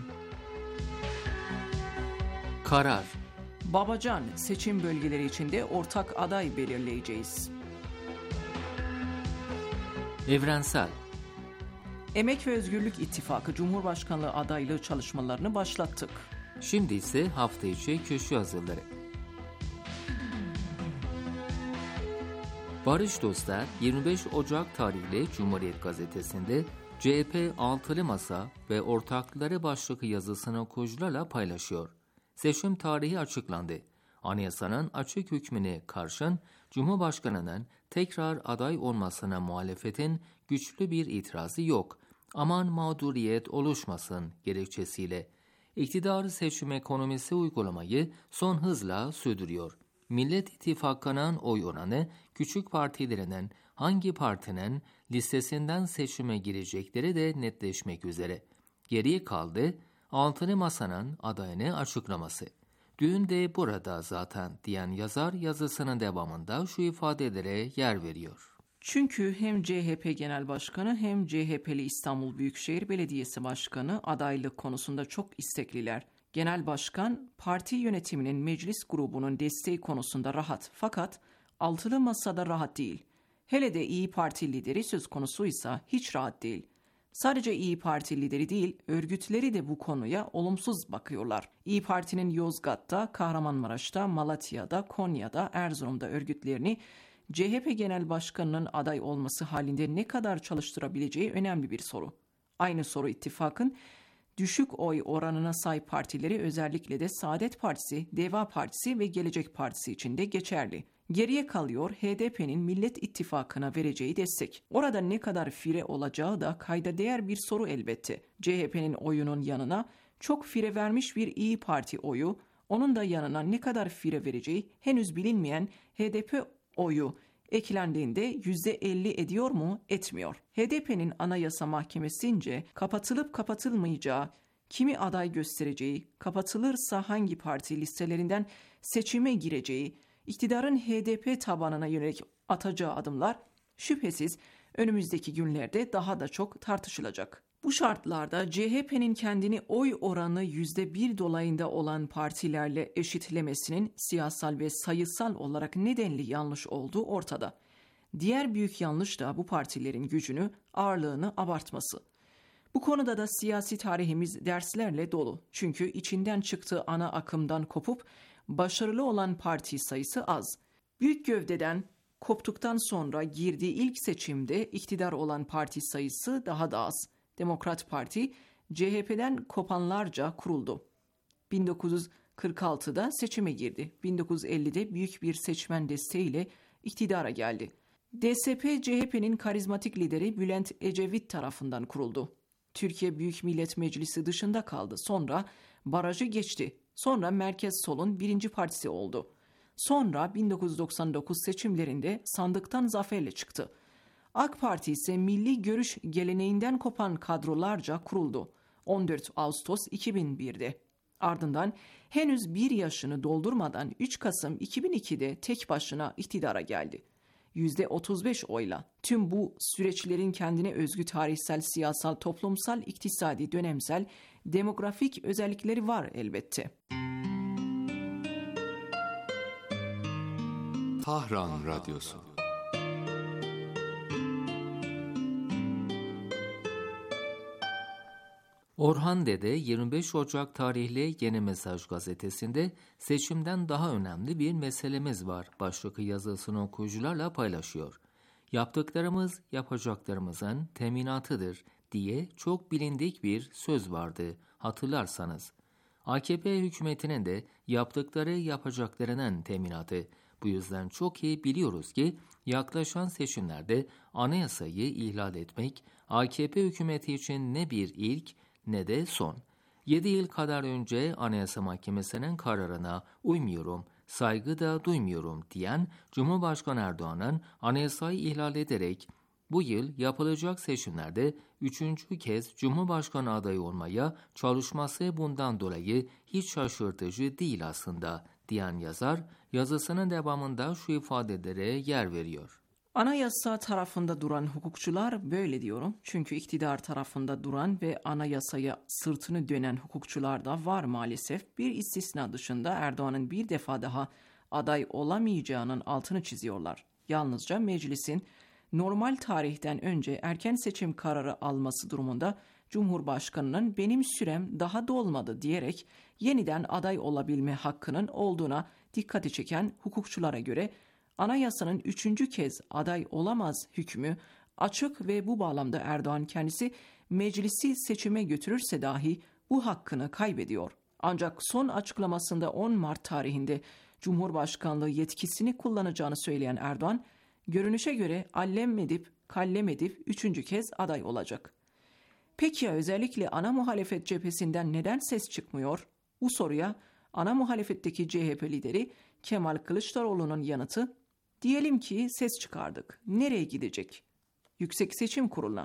Karar. Babacan, seçim bölgeleri içinde ortak aday belirleyeceğiz. Evrensel. Emek ve Özgürlük İttifakı Cumhurbaşkanlığı adaylığı çalışmalarını başlattık. Şimdi ise hafta içi köşe yazıları. Barış Dostlar yirmi beş Ocak tarihli Cumhuriyet Gazetesi'nde C H P Altılı Masa ve Ortakları başlıklı yazısını okuyucularla paylaşıyor. Seçim tarihi açıklandı. Anayasanın açık hükmüne karşın Cumhurbaşkanı'nın tekrar aday olmasına muhalefetin güçlü bir itirazı yok. Aman mağduriyet oluşmasın gerekçesiyle iktidar seçim ekonomisi uygulamayı son hızla sürdürüyor. Millet İttifakı'nın oy oranı küçük partilerinin hangi partinin listesinden seçime girecekleri de netleşmek üzere. Geriye kaldı Altılı Masa'nın adayını açıklaması. Dün de burada zaten diyen yazar yazısının devamında şu ifadelere yer veriyor. Çünkü hem C H P Genel Başkanı hem C H P'li İstanbul Büyükşehir Belediyesi Başkanı adaylık konusunda çok istekliler. Genel Başkan, parti yönetiminin meclis grubunun desteği konusunda rahat fakat Altılı Masa'da rahat değil. Hele de İYİ Parti lideri söz konusuysa hiç rahat değil. Sadece İYİ Parti lideri değil, örgütleri de bu konuya olumsuz bakıyorlar. İYİ Parti'nin Yozgat'ta, Kahramanmaraş'ta, Malatya'da, Konya'da, Erzurum'da örgütlerini C H P Genel Başkanı'nın aday olması halinde ne kadar çalıştırabileceği önemli bir soru. Aynı soru ittifakın düşük oy oranına sahip partileri özellikle de Saadet Partisi, Deva Partisi ve Gelecek Partisi için de geçerli. Geriye kalıyor H D P'nin Millet İttifakı'na vereceği destek. Orada ne kadar fire olacağı da kayda değer bir soru elbette. C H P'nin oyunun yanına çok fire vermiş bir İYİ Parti oyu, onun da yanına ne kadar fire vereceği henüz bilinmeyen H D P oyu eklendiğinde yüzde elli ediyor mu, etmiyor. H D P'nin Anayasa Mahkemesi'nce kapatılıp kapatılmayacağı, kimi aday göstereceği, kapatılırsa hangi parti listelerinden seçime gireceği, iktidarın H D P tabanına yönelik atacağı adımlar şüphesiz önümüzdeki günlerde daha da çok tartışılacak. Bu şartlarda C H P'nin kendini oy oranı yüzde bir dolayında olan partilerle eşitlemesinin siyasal ve sayısal olarak nedenli yanlış olduğu ortada. Diğer büyük yanlış da bu partilerin gücünü, ağırlığını abartması. Bu konuda da siyasi tarihimiz derslerle dolu. Çünkü içinden çıktığı ana akımdan kopup başarılı olan parti sayısı az. Büyük gövdeden koptuktan sonra girdiği ilk seçimde iktidar olan parti sayısı daha da az. Demokrat Parti, C H P'den kopanlarca kuruldu. bin dokuz yüz kırk altıda seçime girdi. bin dokuz yüz ellide büyük bir seçmen desteğiyle iktidara geldi. D S P, C H P'nin karizmatik lideri Bülent Ecevit tarafından kuruldu. Türkiye Büyük Millet Meclisi dışında kaldı. Sonra barajı geçti. Sonra Merkez Sol'un birinci partisi oldu. Sonra bin dokuz yüz doksan dokuz seçimlerinde sandıktan zaferle çıktı. AK Parti ise milli görüş geleneğinden kopan kadrolarca kuruldu. on dört Ağustos iki bin birde. Ardından henüz bir yaşını doldurmadan üç Kasım iki bin ikide tek başına iktidara geldi. yüzde otuz beş oyla. Tüm bu süreçlerin kendine özgü tarihsel, siyasal, toplumsal, iktisadi, dönemsel, demografik özellikleri var elbette. Tahran Radyosu. Orhan Dede yirmi beş Ocak tarihli Yeni Mesaj gazetesinde seçimden daha önemli bir meselemiz var başlıklı yazısını okuyucularla paylaşıyor. Yaptıklarımız yapacaklarımızın teminatıdır diye çok bilindik bir söz vardı hatırlarsanız. A K P hükümetinin de yaptıkları yapacaklarının teminatı. Bu yüzden çok iyi biliyoruz ki yaklaşan seçimlerde anayasayı ihlal etmek A K P hükümeti için ne bir ilk ne de son. yedi yıl kadar önce Anayasa Mahkemesi'nin kararına uymuyorum, saygı da duymuyorum diyen Cumhurbaşkanı Erdoğan'ın anayasayı ihlal ederek bu yıl yapılacak seçimlerde üçüncü kez Cumhurbaşkanı adayı olmaya çalışması bundan dolayı hiç şaşırtıcı değil aslında diyen yazar yazısının devamında şu ifadelere yer veriyor. Anayasa tarafında duran hukukçular böyle diyorum. Çünkü iktidar tarafında duran ve anayasaya sırtını dönen hukukçular da var maalesef. Bir istisna dışında Erdoğan'ın bir defa daha aday olamayacağının altını çiziyorlar. Yalnızca meclisin normal tarihten önce erken seçim kararı alması durumunda Cumhurbaşkanının benim sürem daha dolmadı diyerek yeniden aday olabilme hakkının olduğuna dikkati çeken hukukçulara göre anayasanın üçüncü kez aday olamaz hükmü açık ve bu bağlamda Erdoğan kendisi meclisi seçime götürürse dahi bu hakkını kaybediyor. Ancak son açıklamasında on Mart tarihinde Cumhurbaşkanlığı yetkisini kullanacağını söyleyen Erdoğan, görünüşe göre allem edip kallem edip üçüncü kez aday olacak. Peki ya özellikle ana muhalefet cephesinden neden ses çıkmıyor? Bu soruya ana muhalefetteki C H P lideri Kemal Kılıçdaroğlu'nun yanıtı, diyelim ki ses çıkardık. Nereye gidecek? Yüksek Seçim Kurulu'na.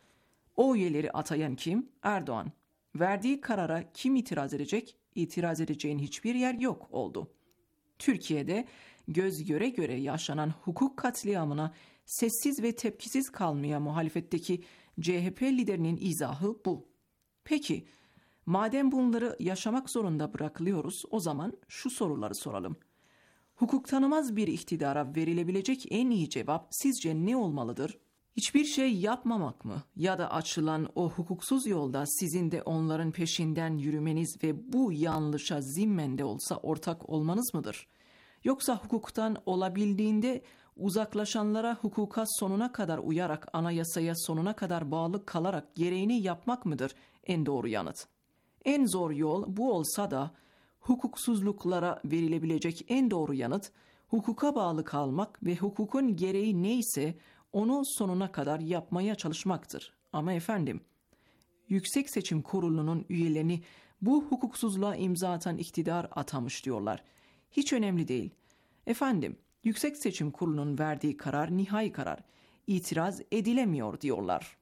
O üyeleri atayan kim? Erdoğan. Verdiği karara kim itiraz edecek? İtiraz edeceğin hiçbir yer yok oldu. Türkiye'de göz göre göre yaşanan hukuk katliamına sessiz ve tepkisiz kalmaya muhalefetteki C H P liderinin izahı bu. Peki, madem bunları yaşamak zorunda bırakılıyoruz, o zaman şu soruları soralım. Hukuk tanımaz bir iktidara verilebilecek en iyi cevap sizce ne olmalıdır? Hiçbir şey yapmamak mı? Ya da açılan o hukuksuz yolda sizin de onların peşinden yürümeniz ve bu yanlışa zimmen de olsa ortak olmanız mıdır? Yoksa hukuktan olabildiğinde uzaklaşanlara hukuka sonuna kadar uyarak, anayasaya sonuna kadar bağlı kalarak gereğini yapmak mıdır en doğru yanıt? En zor yol bu olsa da hukuksuzluklara verilebilecek en doğru yanıt hukuka bağlı kalmak ve hukukun gereği neyse onu sonuna kadar yapmaya çalışmaktır. Ama efendim, Yüksek Seçim Kurulu'nun üyelerini bu hukuksuzluğa imza atan iktidar atamış diyorlar. Hiç önemli değil. Efendim, Yüksek Seçim Kurulu'nun verdiği karar nihai karar. İtiraz edilemiyor diyorlar.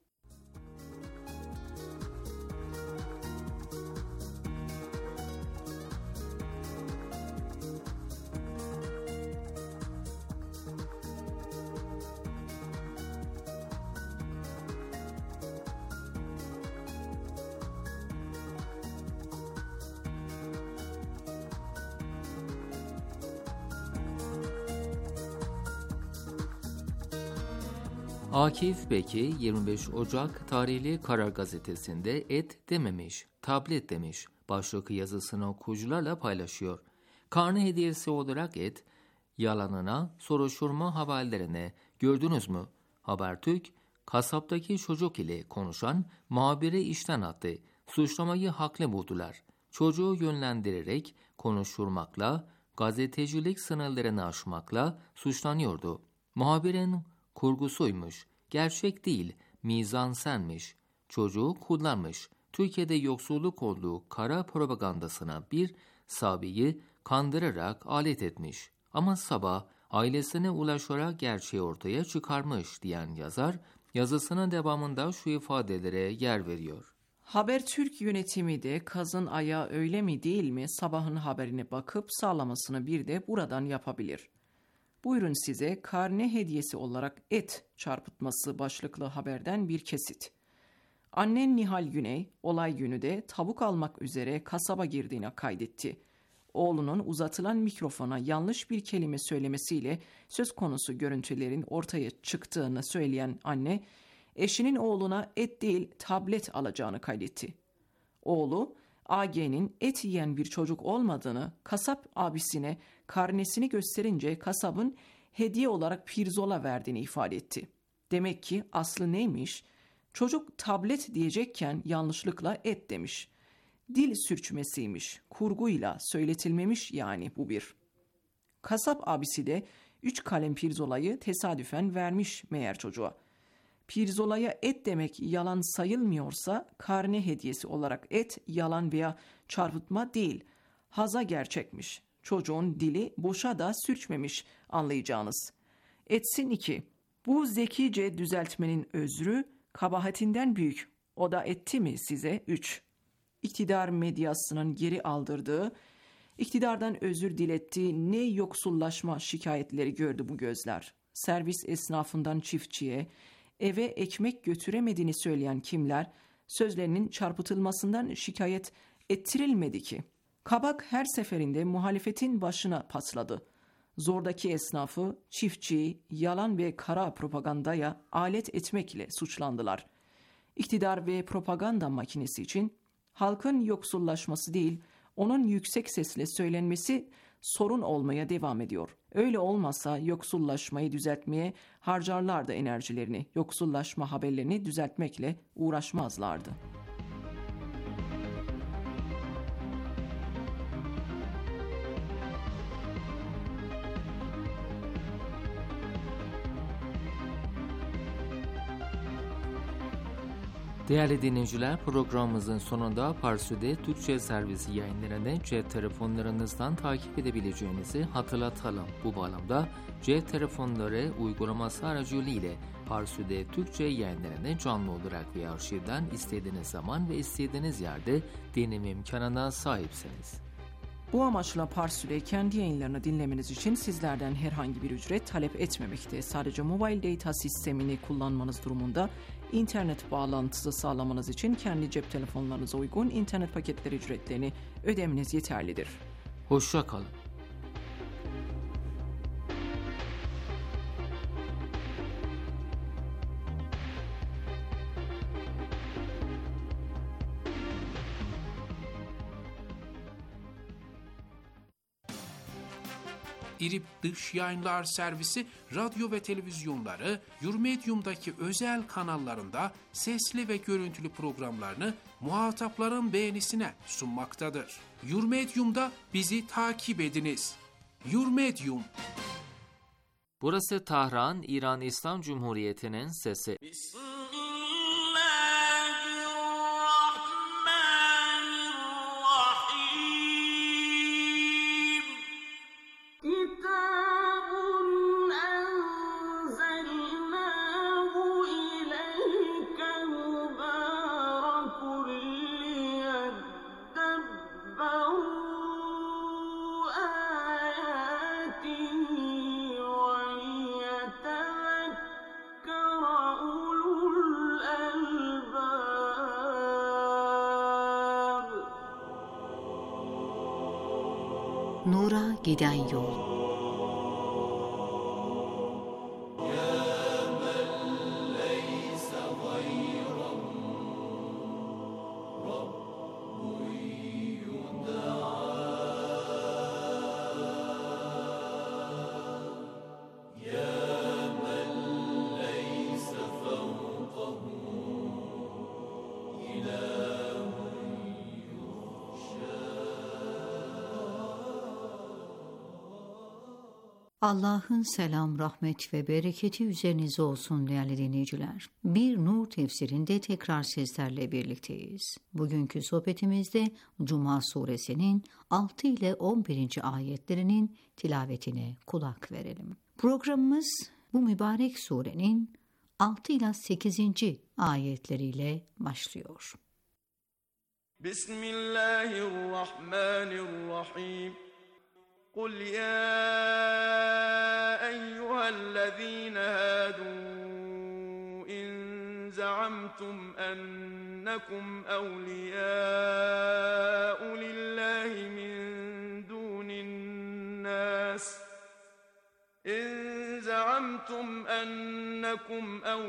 Akif Beki yirmi beş Ocak tarihli Karar Gazetesi'nde et dememiş, tablet demiş başlık yazısını okuyucularla paylaşıyor. Karne hediyesi olarak et, yalanına, soruşturma haberlerine gördünüz mü? Habertürk, kasaptaki çocuk ile konuşan muhabiri işten attı. Suçlamayı haklı buldular. Çocuğu yönlendirerek konuşturmakla, gazetecilik sınırlarını aşmakla suçlanıyordu. Muhabirin kurgusuymuş, gerçek değil, mizansenmiş. Çocuğu kullanmış. Türkiye'de yoksulluk olduğu kara propagandasına bir sabiyi kandırarak alet etmiş. Ama sabah ailesine ulaşarak gerçeği ortaya çıkarmış diyen yazar, yazısının devamında şu ifadelere yer veriyor. Habertürk yönetimi de kazın ayağı öyle mi değil mi sabahın haberine bakıp sağlamasını bir de buradan yapabilir. Buyurun size karne hediyesi olarak et çarpıtması başlıklı haberden bir kesit. Annen Nihal Güney olay günü de tavuk almak üzere kasaba girdiğine kaydetti. Oğlunun uzatılan mikrofona yanlış bir kelime söylemesiyle söz konusu görüntülerin ortaya çıktığını söyleyen anne, eşinin oğluna et değil tablet alacağını kaydetti. Oğlu, A G'nin et yiyen bir çocuk olmadığını kasap abisine karnesini gösterince kasabın hediye olarak pirzola verdiğini ifade etti. Demek ki aslı neymiş? Çocuk tablet diyecekken yanlışlıkla et demiş. Dil sürçmesiymiş, kurguyla söyletilmemiş yani bu bir. Kasap abisi de üç kalem pirzolayı tesadüfen vermiş meğer çocuğa. Pirzolaya et demek yalan sayılmıyorsa karne hediyesi olarak et yalan veya çarpıtma değil, haza gerçekmiş. Çocuğun dili boşa da sürçmemiş anlayacağınız. Etsin iki. Bu zekice düzeltmenin özrü kabahatinden büyük. O da etti mi size üç. İktidar medyasının geri aldırdığı, iktidardan özür dilettiği ne yoksullaşma şikayetleri gördü bu gözler. Servis esnafından çiftçiye, eve ekmek götüremediğini söyleyen kimler, sözlerinin çarpıtılmasından şikayet ettirilmedi ki. Kabak her seferinde muhalefetin başına patladı. zordaki esnafı, çiftçiyi yalan ve kara propagandaya alet etmekle suçlandılar. İktidar ve propaganda makinesi için halkın yoksullaşması değil, onun yüksek sesle söylenmesi sorun olmaya devam ediyor. Öyle olmasa yoksullaşmayı düzeltmeye harcarlardı enerjilerini, yoksullaşma haberlerini düzeltmekle uğraşmazlardı. Değerli dinleyiciler, programımızın sonunda Parsu'de Türkçe servisi yayınlarını cep telefonlarınızdan takip edebileceğinizi hatırlatalım. Bu bağlamda cep telefonları uygulaması aracılığıyla Parsu'de Türkçe yayınlarını canlı olarak ve arşivden istediğiniz zaman ve istediğiniz yerde dinleme imkanına sahipsiniz. Bu amaçla Parsu'de kendi yayınlarını dinlemeniz için sizlerden herhangi bir ücret talep etmemekte. Sadece mobile data sistemini kullanmanız durumunda internet bağlantısı sağlamanız için kendi cep telefonlarınıza uygun internet paketleri ücretlerini ödemeniz yeterlidir. Hoşça kalın. İrip Dış Yayınlar Servisi radyo ve televizyonları Yurmedium'daki özel kanallarında sesli ve görüntülü programlarını muhatapların beğenisine sunmaktadır. Yurmedium'da bizi takip ediniz. Yurmedium. Burası Tahran, İran İslam Cumhuriyeti'nin sesi. Nura giden yol. Allah'ın selam, rahmet ve bereketi üzerinize olsun değerli dinleyiciler. Bir Nur tefsirinde tekrar sizlerle birlikteyiz. Bugünkü sohbetimizde Cuma suresinin altı ile on birinci ayetlerinin tilavetine kulak verelim. Programımız bu mübarek surenin altı ile sekizinci ayetleriyle başlıyor. Bismillahirrahmanirrahim. قل يا أيها الذين هادوا إن زعمتم أنكم أولياء لله من دون الناس إن زعمتم أنكم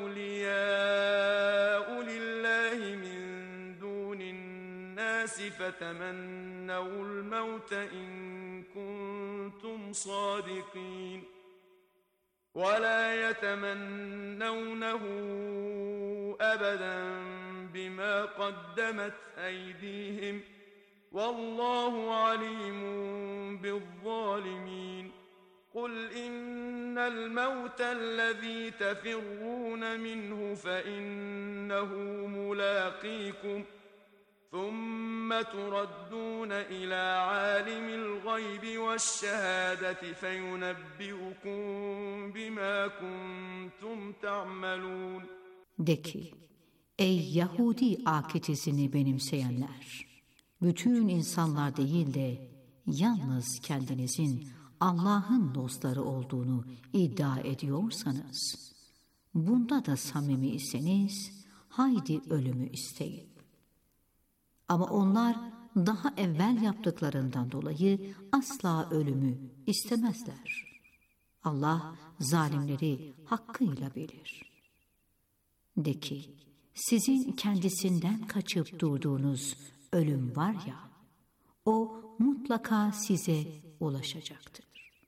أولياء لله من دون الناس فتمنوا الموت إن كنتم صادقين ولا يتمنونه أبدا بما قدمت أيديهم والله عليم بالظالمين قل إن الموت الذي تفرون منه فإنه ملاقيكم ثم تردون إلى عالم الغيب والشهادة فينبئكم بما كنتم تعملون. De ki, ey Yahudi akidesini benimseyenler, bütün insanlar değil de yalnız kendinizin Allah'ın dostları olduğunu iddia ediyorsanız, bunda da samimi iseniz, haydi ölümü isteyin. Ama onlar daha evvel yaptıklarından dolayı asla ölümü istemezler. Allah zalimleri hakkıyla bilir. De ki, sizin kendisinden kaçıp durduğunuz ölüm var ya, o mutlaka size ulaşacaktır.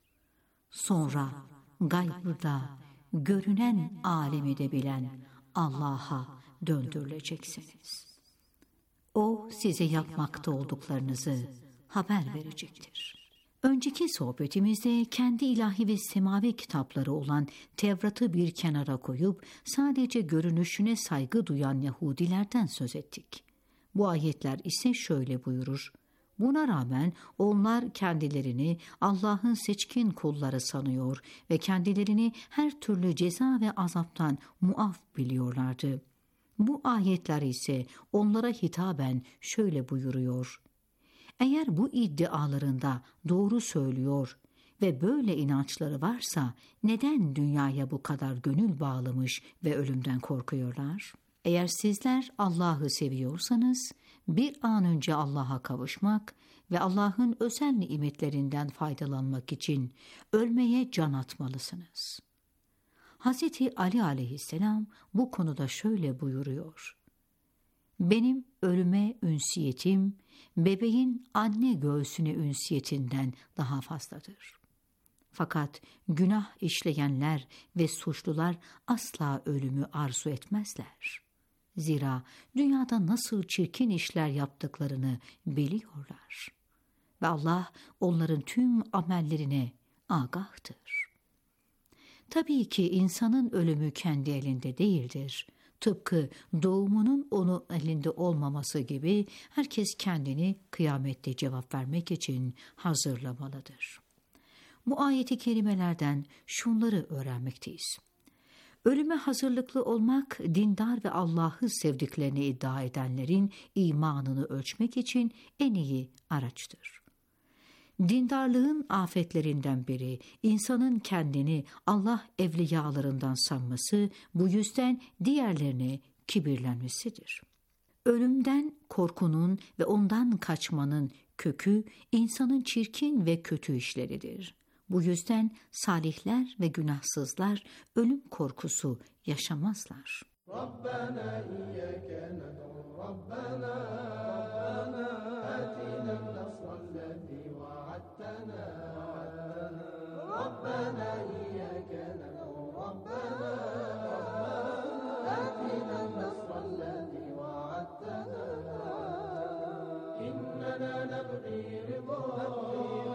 Sonra gaybı da, görünen alemi de bilen Allah'a döndürüleceksiniz. O size yapmakta olduklarınızı haber verecektir. Önceki sohbetimizde kendi ilahi ve semavi kitapları olan Tevrat'ı bir kenara koyup sadece görünüşüne saygı duyan Yahudilerden söz ettik. Bu ayetler ise şöyle buyurur: buna rağmen onlar kendilerini Allah'ın seçkin kulları sanıyor ve kendilerini her türlü ceza ve azaptan muaf biliyorlardı. Bu ayetler ise onlara hitaben şöyle buyuruyor: eğer bu iddialarında doğru söylüyor ve böyle inançları varsa neden dünyaya bu kadar gönül bağlamış ve ölümden korkuyorlar? Eğer sizler Allah'ı seviyorsanız bir an önce Allah'a kavuşmak ve Allah'ın özel nimetlerinden faydalanmak için ölmeye can atmalısınız. Hazreti Ali aleyhisselam bu konuda şöyle buyuruyor: benim ölüme ünsiyetim, bebeğin anne göğsüne ünsiyetinden daha fazladır. Fakat günah işleyenler ve suçlular asla ölümü arzu etmezler. Zira dünyada nasıl çirkin işler yaptıklarını biliyorlar. Ve Allah onların tüm amellerine agahtır. Tabii ki insanın ölümü kendi elinde değildir. Tıpkı doğumunun onun elinde olmaması gibi herkes kendini kıyamette cevap vermek için hazırlamalıdır. Bu ayeti kerimelerden şunları öğrenmekteyiz. Ölüme hazırlıklı olmak, dindar ve Allah'ı sevdiklerini iddia edenlerin imanını ölçmek için en iyi araçtır. Dindarlığın afetlerinden biri, insanın kendini Allah evliyalarından sanması, bu yüzden diğerlerine kibirlenmesidir. Ölümden korkunun ve ondan kaçmanın kökü, insanın çirkin ve kötü işleridir. Bu yüzden salihler ve günahsızlar ölüm korkusu yaşamazlar. Rabbena iyyake ned'u Rabbena atina an-nasrallezî va'adtena Rabbena iyyake ned'u Rabbena atina an-nasrallezî va'adtena innena nebgî rıdâ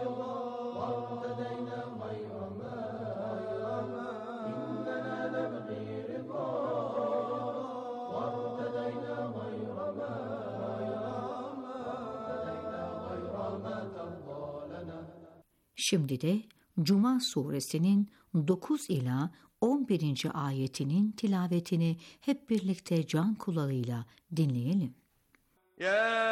Şimdi de Cuma suresinin dokuz ila on birinci ayetinin tilavetini hep birlikte can kulağıyla dinleyelim. Ya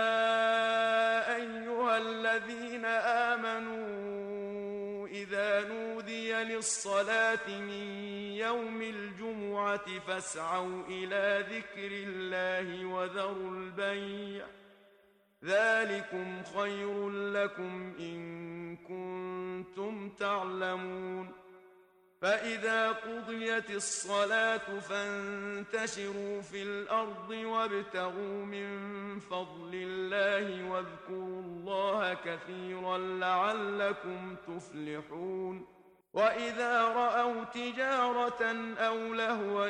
eyyühellezîne âmenû izâ nûdiye lissalâti min yevmil cumu'ati fes'av ilâ zikrillâhi ve zarul bey' ذَٰلِكُمْ خَيْرٌ لَكُمْ إِن كُنتُمْ تَعْلَمُونَ فَإِذَا قُضِيَتِ الصَّلَاةُ فَانتَشِرُوا فِي الْأَرْضِ وَابْتَغُوا مِن فَضْلِ اللَّهِ وَاذْكُرُوا اللَّهَ كَثِيرًا لَعَلَّكُمْ تُفْلِحُونَ وَإِذَا رَأَوْا تِجَارَةً أَوْ لَهْوًا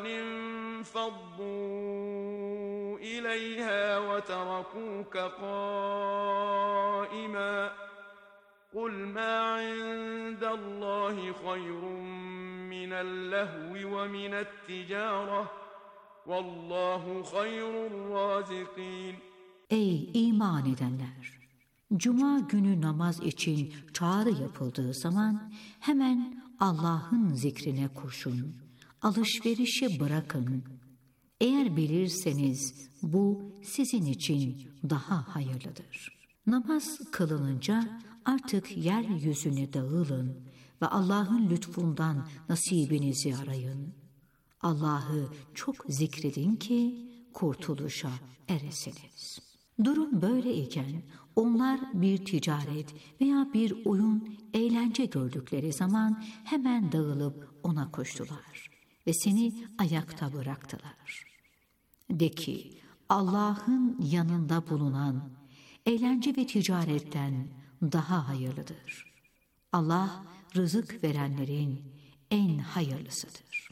انفَضُّوا إِلَيْهَا وَتَرَكُوكَ قَائِمًا قُلْ مَا عِندَ اللَّهِ خَيْرٌ مِّنَ اللَّهْوِ وَمِنَ التِّجَارَةِ وَاللَّهُ خَيْرُ الرَّازِقِينَ. Ey iman edenler! Cuma günü namaz için çağrı yapıldığı zaman hemen Allah'ın zikrine koşun, alışverişi bırakın. Eğer bilirseniz bu sizin için daha hayırlıdır. Namaz kılınınca artık yeryüzüne dağılın ve Allah'ın lütfundan nasibinizi arayın. Allah'ı çok zikredin ki kurtuluşa eresiniz. Durum böyleyken Onlar bir ticaret veya bir oyun, eğlence gördükleri zaman hemen dağılıp ona koştular ve seni ayakta bıraktılar. De ki, Allah'ın yanında bulunan eğlence ve ticaretten daha hayırlıdır. Allah rızık verenlerin en hayırlısıdır.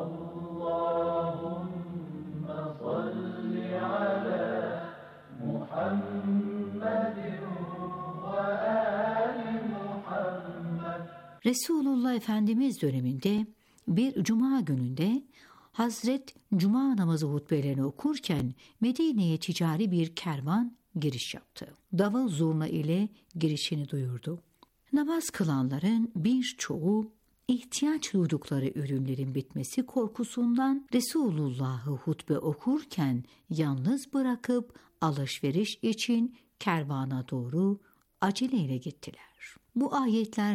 Allahümme salli ala Muhammedin ve ali Muhammed. Resulullah Efendimiz döneminde bir cuma gününde Hazret Cuma namazı hutbelerini okurken Medine'ye ticari bir kervan giriş yaptı. Davul zurna ile girişini duyurdu. Namaz kılanların birçoğu ihtiyaç duydukları ürünlerin bitmesi korkusundan Resulullah'ı hutbe okurken yalnız bırakıp alışveriş için kervana doğru aceleyle gittiler. Bu ayetler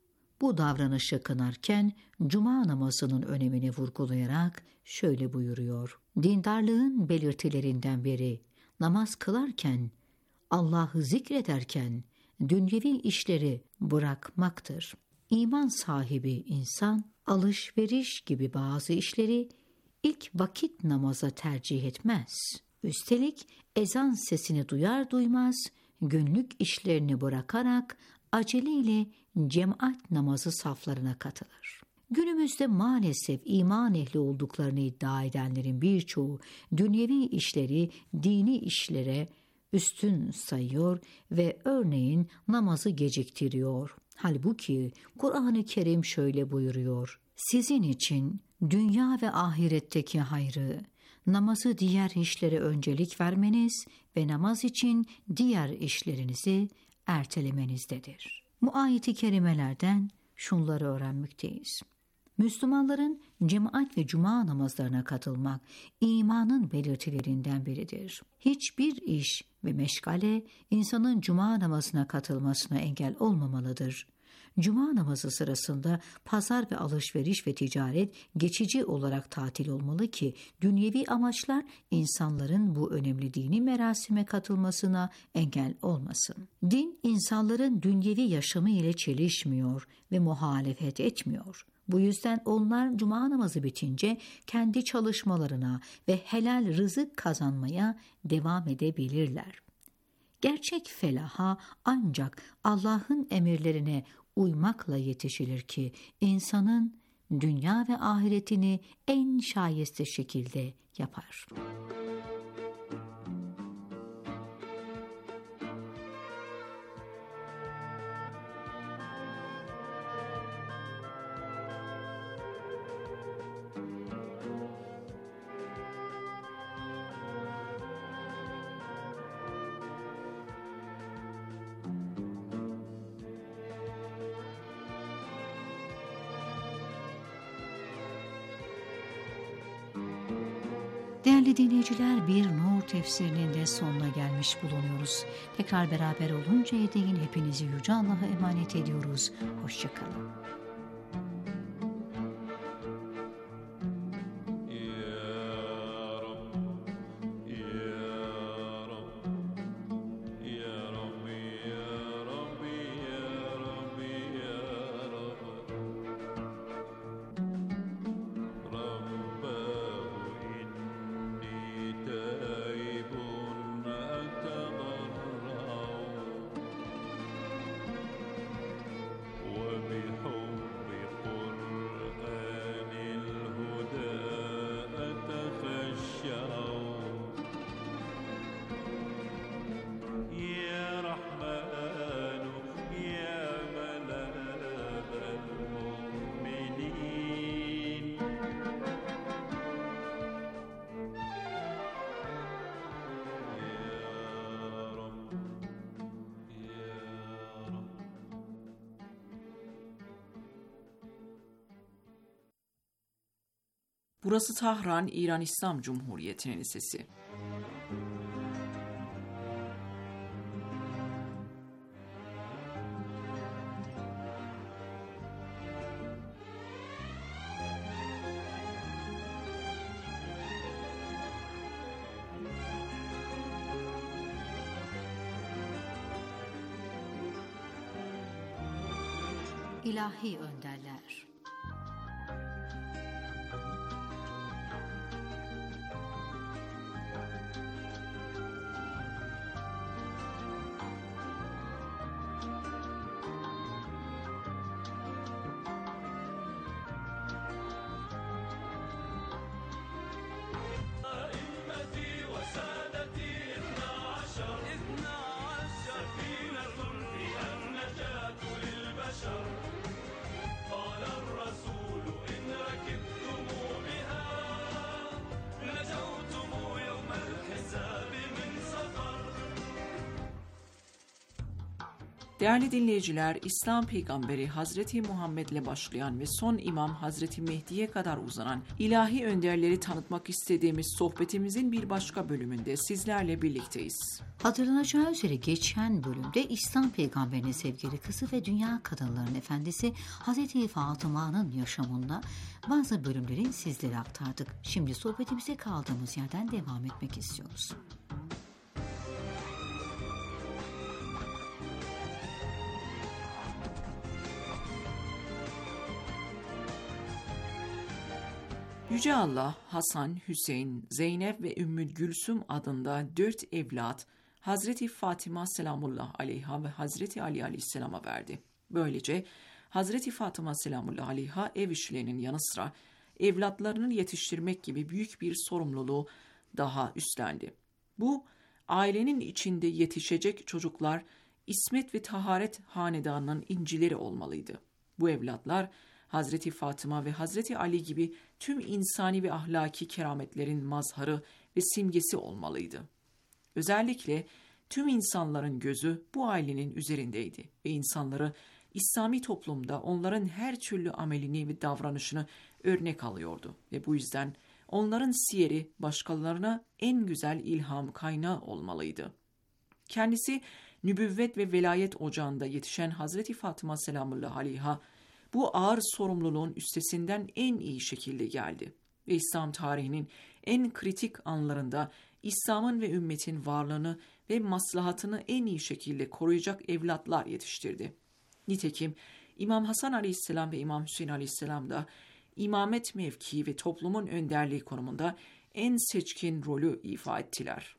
bu davranışı kınarken cuma namazının önemini vurgulayarak şöyle buyuruyor. Dindarlığın belirtilerinden biri namaz kılarken, Allah'ı zikrederken dünyevi işleri bırakmaktır. İman sahibi insan alışveriş gibi bazı işleri ilk vakit namaza tercih etmez. Üstelik ezan sesini duyar duymaz günlük işlerini bırakarak aceleyle cemaat namazı saflarına katılır. Günümüzde maalesef iman ehli olduklarını iddia edenlerin birçoğu dünyevi işleri dini işlere üstün sayıyor ve örneğin namazı geciktiriyor. Halbuki Kur'an-ı Kerim şöyle buyuruyor. Sizin için dünya ve ahiretteki hayrı, namazı diğer işlere öncelik vermeniz ve namaz için diğer işlerinizi ertelemenizdedir. Bu ayet-i kerimelerden şunları öğrenmekteyiz. Müslümanların cemaat ve cuma namazlarına katılmak imanın belirtilerinden biridir. Hiçbir iş ve meşgale insanın cuma namazına katılmasına engel olmamalıdır. Cuma namazı sırasında pazar ve alışveriş ve ticaret geçici olarak tatil olmalı ki dünyevi amaçlar insanların bu önemli dini merasime katılmasına engel olmasın. Din insanların dünyevi yaşamı ile çelişmiyor ve muhalefet etmiyor. Bu yüzden onlar cuma namazı bitince kendi çalışmalarına ve helal rızık kazanmaya devam edebilirler. Gerçek felaha ancak Allah'ın emirlerine uymakla yetişilir ki insanın dünya ve ahiretini en şayeste şekilde yapar. Değerli dinleyiciler, bir Nur tefsirinin de sonuna gelmiş bulunuyoruz. Tekrar beraber oluncaya değin hepinizi Yüce Allah'a emanet ediyoruz. Hoşça kalın. Burası Tahran, İran İslam Cumhuriyeti'nin sesi. İlahi önderler. Değerli dinleyiciler, İslam peygamberi Hazreti Muhammed ile başlayan ve son imam Hazreti Mehdi'ye kadar uzanan ilahi önderleri tanıtmak istediğimiz sohbetimizin bir başka bölümünde sizlerle birlikteyiz. Hatırlanacağı üzere geçen bölümde İslam peygamberinin sevgili kızı ve dünya kadınlarının efendisi Hazreti Fatıma'nın yaşamında bazı bölümleri sizlere aktardık. Şimdi sohbetimize kaldığımız yerden devam etmek istiyoruz. Yüce Allah, Hasan, Hüseyin, Zeynep ve Ümmü Gülsüm adında dört evlat Hazreti Fatıma selamullah aleyha ve Hazreti Ali aleyhisselama verdi. Böylece Hazreti Fatıma selamullah aleyha ev işlerinin yanı sıra evlatlarını yetiştirmek gibi büyük bir sorumluluğu daha üstlendi. Bu, ailenin içinde yetişecek çocuklar İsmet ve Taharet hanedanının incileri olmalıydı. Bu evlatlar, Hazreti Fatıma ve Hazreti Ali gibi tüm insani ve ahlaki kerametlerin mazharı ve simgesi olmalıydı. Özellikle tüm insanların gözü bu ailenin üzerindeydi ve insanları İslami toplumda onların her türlü amelini ve davranışını örnek alıyordu ve bu yüzden onların siyeri başkalarına en güzel ilham kaynağı olmalıydı. Kendisi nübüvvet ve velayet ocağında yetişen Hazreti Fatıma selamullah aleyha bu ağır sorumluluğun üstesinden en iyi şekilde geldi ve İslam tarihinin en kritik anlarında İslam'ın ve ümmetin varlığını ve maslahatını en iyi şekilde koruyacak evlatlar yetiştirdi. Nitekim İmam Hasan aleyhisselam ve İmam Hüseyin aleyhisselam da imamet mevkii ve toplumun önderliği konumunda en seçkin rolü ifa ettiler.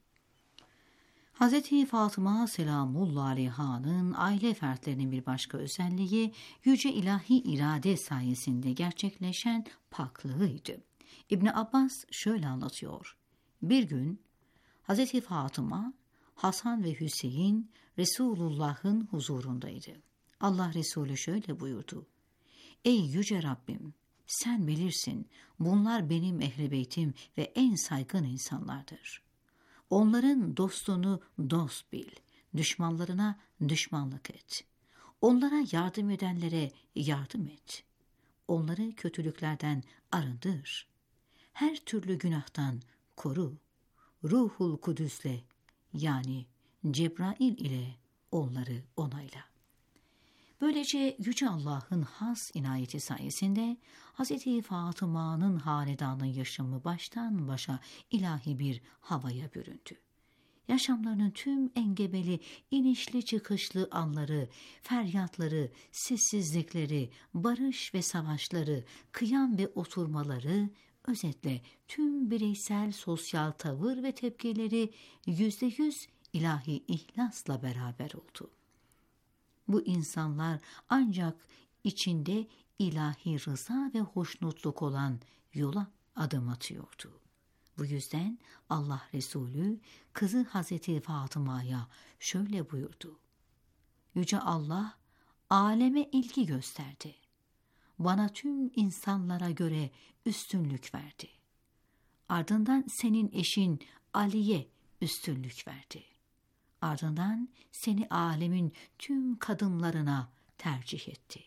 Hazreti Fatıma selamullah aleyha'nın aile fertlerinin bir başka özelliği yüce ilahi irade sayesinde gerçekleşen paklığıydı. İbn Abbas şöyle anlatıyor. Bir gün Hazreti Fatıma, Hasan ve Hüseyin Resulullah'ın huzurundaydı. Allah Resulü şöyle buyurdu. Ey yüce Rabbim, sen bilirsin, bunlar benim ehl-i beytim ve en saygın insanlardır. Onların dostunu dost bil, düşmanlarına düşmanlık et. Onlara yardım edenlere yardım et. Onları kötülüklerden arındır. Her türlü günahtan koru. Ruhul Kudüs'le yani Cebrail ile onları onayla. Böylece Yüce Allah'ın has inayeti sayesinde Hazreti Fatıma'nın hanedanın yaşamı baştan başa ilahi bir havaya büründü. Yaşamlarının tüm engebeli, inişli çıkışlı anları, feryatları, sessizlikleri, barış ve savaşları, kıyam ve oturmaları, özetle tüm bireysel sosyal tavır ve tepkileri yüzde yüz ilahi ihlasla beraber oldu. Bu insanlar ancak içinde ilahi rıza ve hoşnutluk olan yola adım atıyordu. Bu yüzden Allah Resulü kızı Hazreti Fatıma'ya şöyle buyurdu. Yüce Allah aleme ilgi gösterdi. Bana tüm insanlara göre üstünlük verdi. Ardından senin eşin Ali'ye üstünlük verdi. Ardından seni alemin tüm kadınlarına tercih etti.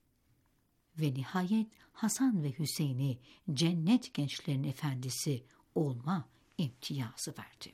Ve nihayet Hasan ve Hüseyin'i cennet gençlerin efendisi olma imtiyazı verdi.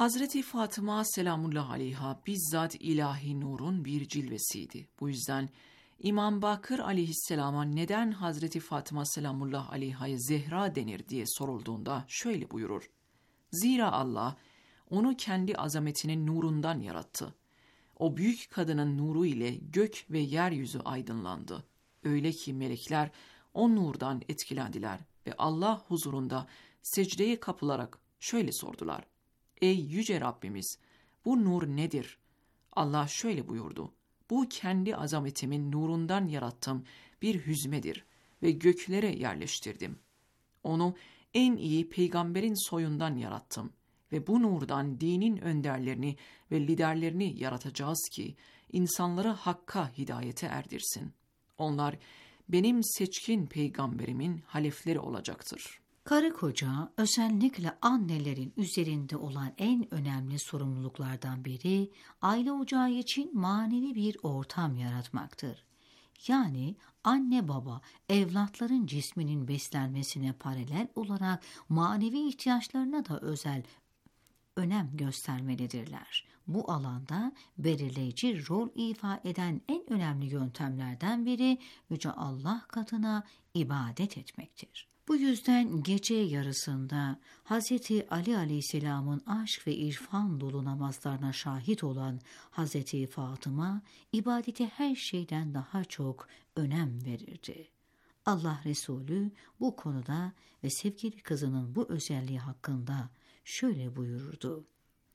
Hazreti Fatıma selamullah aleyha bizzat ilahi nurun bir cilvesiydi. Bu yüzden İmam Bakır aleyhisselama neden Hazreti Fatıma selamullah aleyha'ya Zehra denir diye sorulduğunda şöyle buyurur. Zira Allah onu kendi azametinin nurundan yarattı. O büyük kadının nuru ile gök ve yeryüzü aydınlandı. Öyle ki melekler o nurdan etkilendiler ve Allah huzurunda secdeye kapılarak şöyle sordular. Ey yüce Rabbimiz, bu nur nedir? Allah şöyle buyurdu. Bu kendi azametimin nurundan yarattığım bir hüzmedir ve göklere yerleştirdim. Onu en iyi peygamberin soyundan yarattım ve bu nurdan dinin önderlerini ve liderlerini yaratacağız ki insanları hakka hidayete erdirsin. Onlar benim seçkin peygamberimin halefleri olacaktır. Karı koca özellikle annelerin üzerinde olan en önemli sorumluluklardan biri aile ocağı için manevi bir ortam yaratmaktır. Yani anne baba evlatların cisminin beslenmesine paralel olarak manevi ihtiyaçlarına da özel önem göstermelidirler. Bu alanda belirleyici rol ifa eden en önemli yöntemlerden biri Yüce Allah katına ibadet etmektir. Bu yüzden gece yarısında Hazreti Ali Aleyhisselam'ın aşk ve irfan dolu namazlarına şahit olan Hazreti Fatıma, ibadete her şeyden daha çok önem verirdi. Allah Resulü bu konuda ve sevgili kızının bu özelliği hakkında şöyle buyururdu.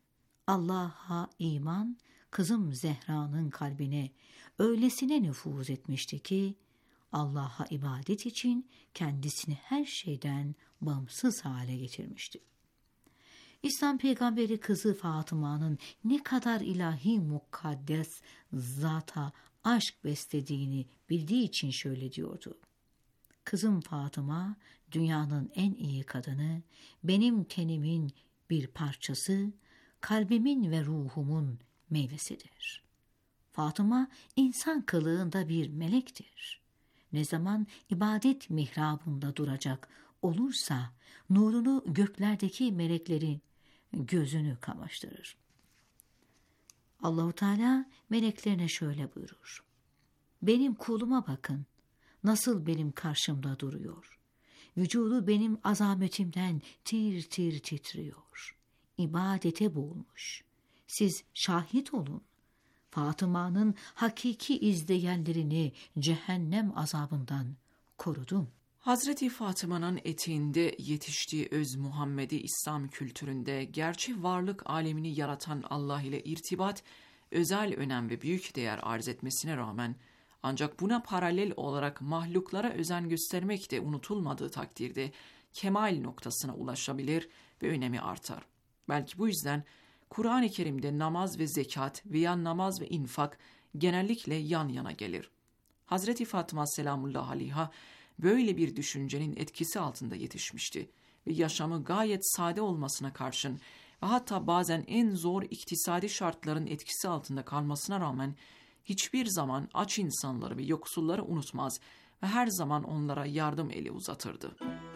Allah'a iman, kızım Zehra'nın kalbine öylesine nüfuz etmişti ki, Allah'a ibadet için kendisini her şeyden bağımsız hale getirmişti. İslam peygamberi kızı Fatıma'nın ne kadar ilahi mukaddes zata aşk beslediğini bildiği için şöyle diyordu. Kızım Fatıma dünyanın en iyi kadını, benim tenimin bir parçası, kalbimin ve ruhumun meyvesidir. Fatıma insan kılığında bir melektir. Ne zaman ibadet mihrabında duracak olursa nurunu göklerdeki meleklerin gözünü kamaştırır. Allahu Teala meleklerine şöyle buyurur. Benim kuluma bakın, nasıl benim karşımda duruyor. Vücudu benim azametimden tir tir titriyor. İbadete boğulmuş. Siz şahit olun. Fatıma'nın hakiki izleyenlerini cehennem azabından korudum. Hazreti Fatıma'nın eteğinde yetiştiği öz Muhammed'i İslam kültüründe gerçi varlık alemini yaratan Allah ile irtibat özel önem ve büyük değer arz etmesine rağmen ancak buna paralel olarak mahluklara özen göstermek de unutulmadığı takdirde kemal noktasına ulaşabilir ve önemi artar. Belki bu yüzden Kur'an-ı Kerim'de namaz ve zekat veya namaz ve infak genellikle yan yana gelir. Hazreti Fatıma selamullah aleyha böyle bir düşüncenin etkisi altında yetişmişti ve yaşamı gayet sade olmasına karşın ve hatta bazen en zor iktisadi şartların etkisi altında kalmasına rağmen hiçbir zaman aç insanları ve yoksulları unutmaz ve her zaman onlara yardım eli uzatırdı.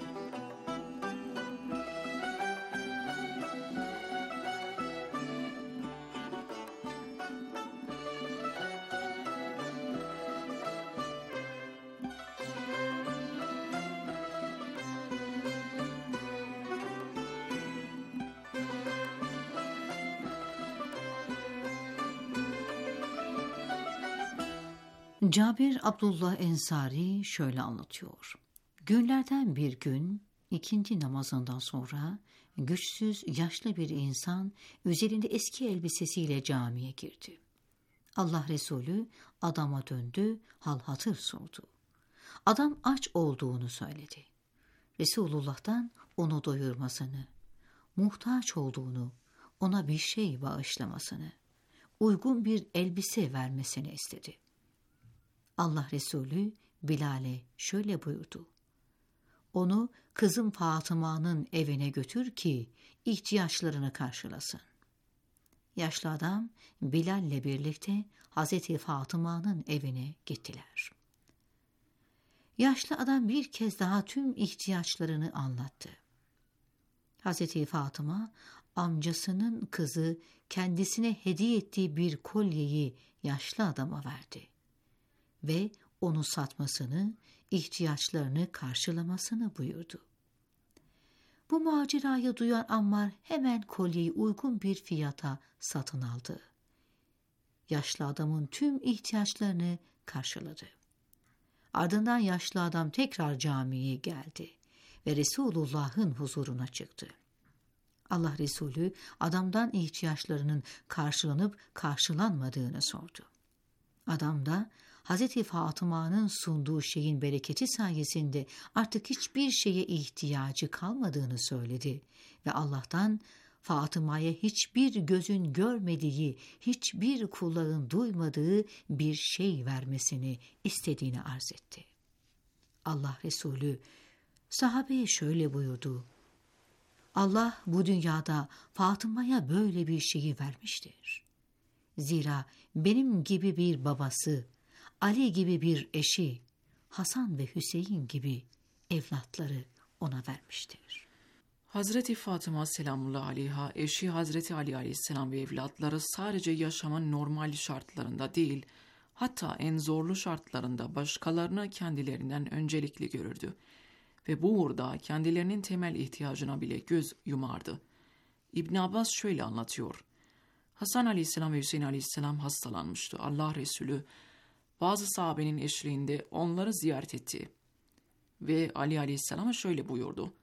Cabir Abdullah Ensari şöyle anlatıyor. Günlerden bir gün ikindi namazından sonra güçsüz yaşlı bir insan üzerinde eski elbisesiyle camiye girdi. Allah Resulü adama döndü, hal hatır sordu. Adam aç olduğunu söyledi. Resulullah'tan onu doyurmasını, muhtaç olduğunu, ona bir şey bağışlamasını, uygun bir elbise vermesini istedi. Allah Resulü Bilal'e şöyle buyurdu. Onu kızım Fatıma'nın evine götür ki ihtiyaçlarını karşılasın. Yaşlı adam Bilal'le birlikte Hazreti Fatıma'nın evine gittiler. Yaşlı adam bir kez daha tüm ihtiyaçlarını anlattı. Hazreti Fatıma amcasının kızı kendisine hediye ettiği bir kolyeyi yaşlı adama verdi ve onu satmasını, ihtiyaçlarını karşılamasını buyurdu. Bu macerayı duyan Ammar hemen kolyeyi uygun bir fiyata satın aldı. Yaşlı adamın tüm ihtiyaçlarını karşıladı. Ardından yaşlı adam tekrar camiye geldi ve Resulullah'ın huzuruna çıktı. Allah Resulü adamdan ihtiyaçlarının karşılanıp karşılanmadığını sordu. Adam da Hazreti Fatıma'nın sunduğu şeyin bereketi sayesinde artık hiçbir şeye ihtiyacı kalmadığını söyledi ve Allah'tan Fatıma'ya hiçbir gözün görmediği, hiçbir kulağın duymadığı bir şey vermesini istediğini arz etti. Allah Resulü sahabeye şöyle buyurdu: Allah bu dünyada Fatıma'ya böyle bir şeyi vermiştir. Zira benim gibi bir babası, Ali gibi bir eşi, Hasan ve Hüseyin gibi evlatları ona vermiştir. Hazreti Fatıma selamullahi aleyha, eşi Hazreti Ali aleyhisselam ve evlatları sadece yaşamın normal şartlarında değil, hatta en zorlu şartlarında başkalarına kendilerinden öncelikli görürdü ve bu uğurda kendilerinin temel ihtiyacına bile göz yumardı. İbn Abbas şöyle anlatıyor: Hasan aleyhisselam ve Hüseyin aleyhisselam hastalanmıştı. Allah Resulü bazı sahabenin eşliğinde onları ziyaret etti ve Ali aleyhisselama şöyle buyurdu: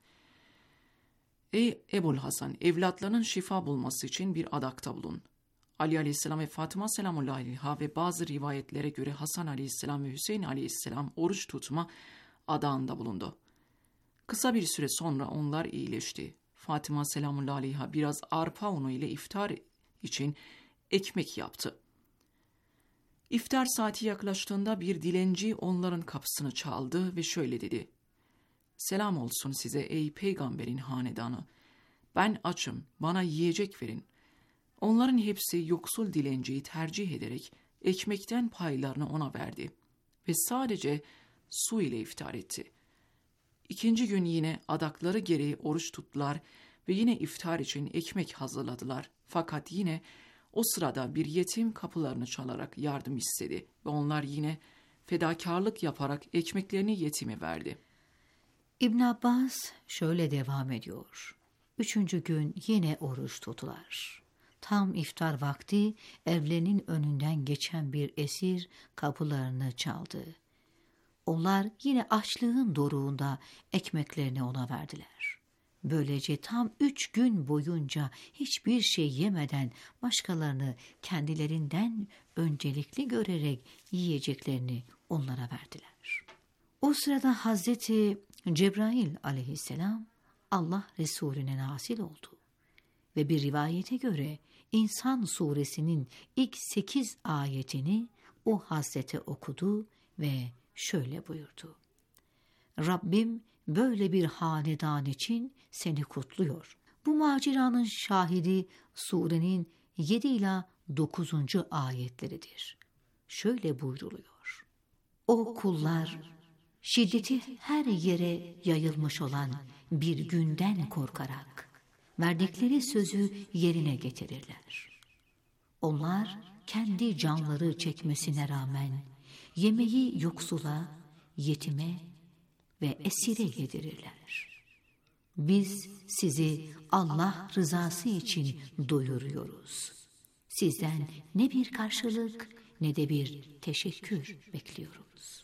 Ey Ebul Hasan, evlatlarının şifa bulması için bir adakta bulun. Ali aleyhisselam ve Fatıma selamullahi aleyha ve bazı rivayetlere göre Hasan aleyhisselam ve Hüseyin aleyhisselam oruç tutma adağında bulundu. Kısa bir süre sonra onlar iyileşti. Fatıma selamullahi aleyha biraz arpa unu ile iftar için ekmek yaptı. İftar saati yaklaştığında bir dilenci onların kapısını çaldı ve şöyle dedi: Selam olsun size ey peygamberin hanedanı. Ben açım, bana yiyecek verin. Onların hepsi yoksul dilenciyi tercih ederek ekmekten paylarını ona verdi ve sadece su ile iftar etti. İkinci gün yine adakları gereği oruç tuttular ve yine iftar için ekmek hazırladılar. Fakat yine o sırada bir yetim kapılarını çalarak yardım istedi ve onlar yine fedakarlık yaparak ekmeklerini yetime verdi. İbn Abbas şöyle devam ediyor: Üçüncü gün yine oruç tuttular. Tam iftar vakti evlerinin önünden geçen bir esir kapılarını çaldı. Onlar yine açlığın doruğunda ekmeklerini ona verdiler. Böylece tam üç gün boyunca hiçbir şey yemeden başkalarını kendilerinden öncelikli görerek yiyeceklerini onlara verdiler. O sırada Hazreti Cebrail aleyhisselam Allah Resulüne nazil oldu ve bir rivayete göre İnsan suresinin ilk sekiz ayetini o Hazrete okudu ve şöyle buyurdu: Rabbim böyle bir hanedan için seni kutluyor. Bu maceranın şahidi surenin yedi ila dokuzuncu ayetleridir. Şöyle buyruluyor: O kullar şiddeti her yere yayılmış olan bir günden korkarak verdikleri sözü yerine getirirler. Onlar kendi canları çekmesine rağmen yemeği yoksula, yetime ve esire yedirirler. Biz sizi Allah rızası için doyuruyoruz. Sizden ne bir karşılık ne de bir teşekkür bekliyoruz.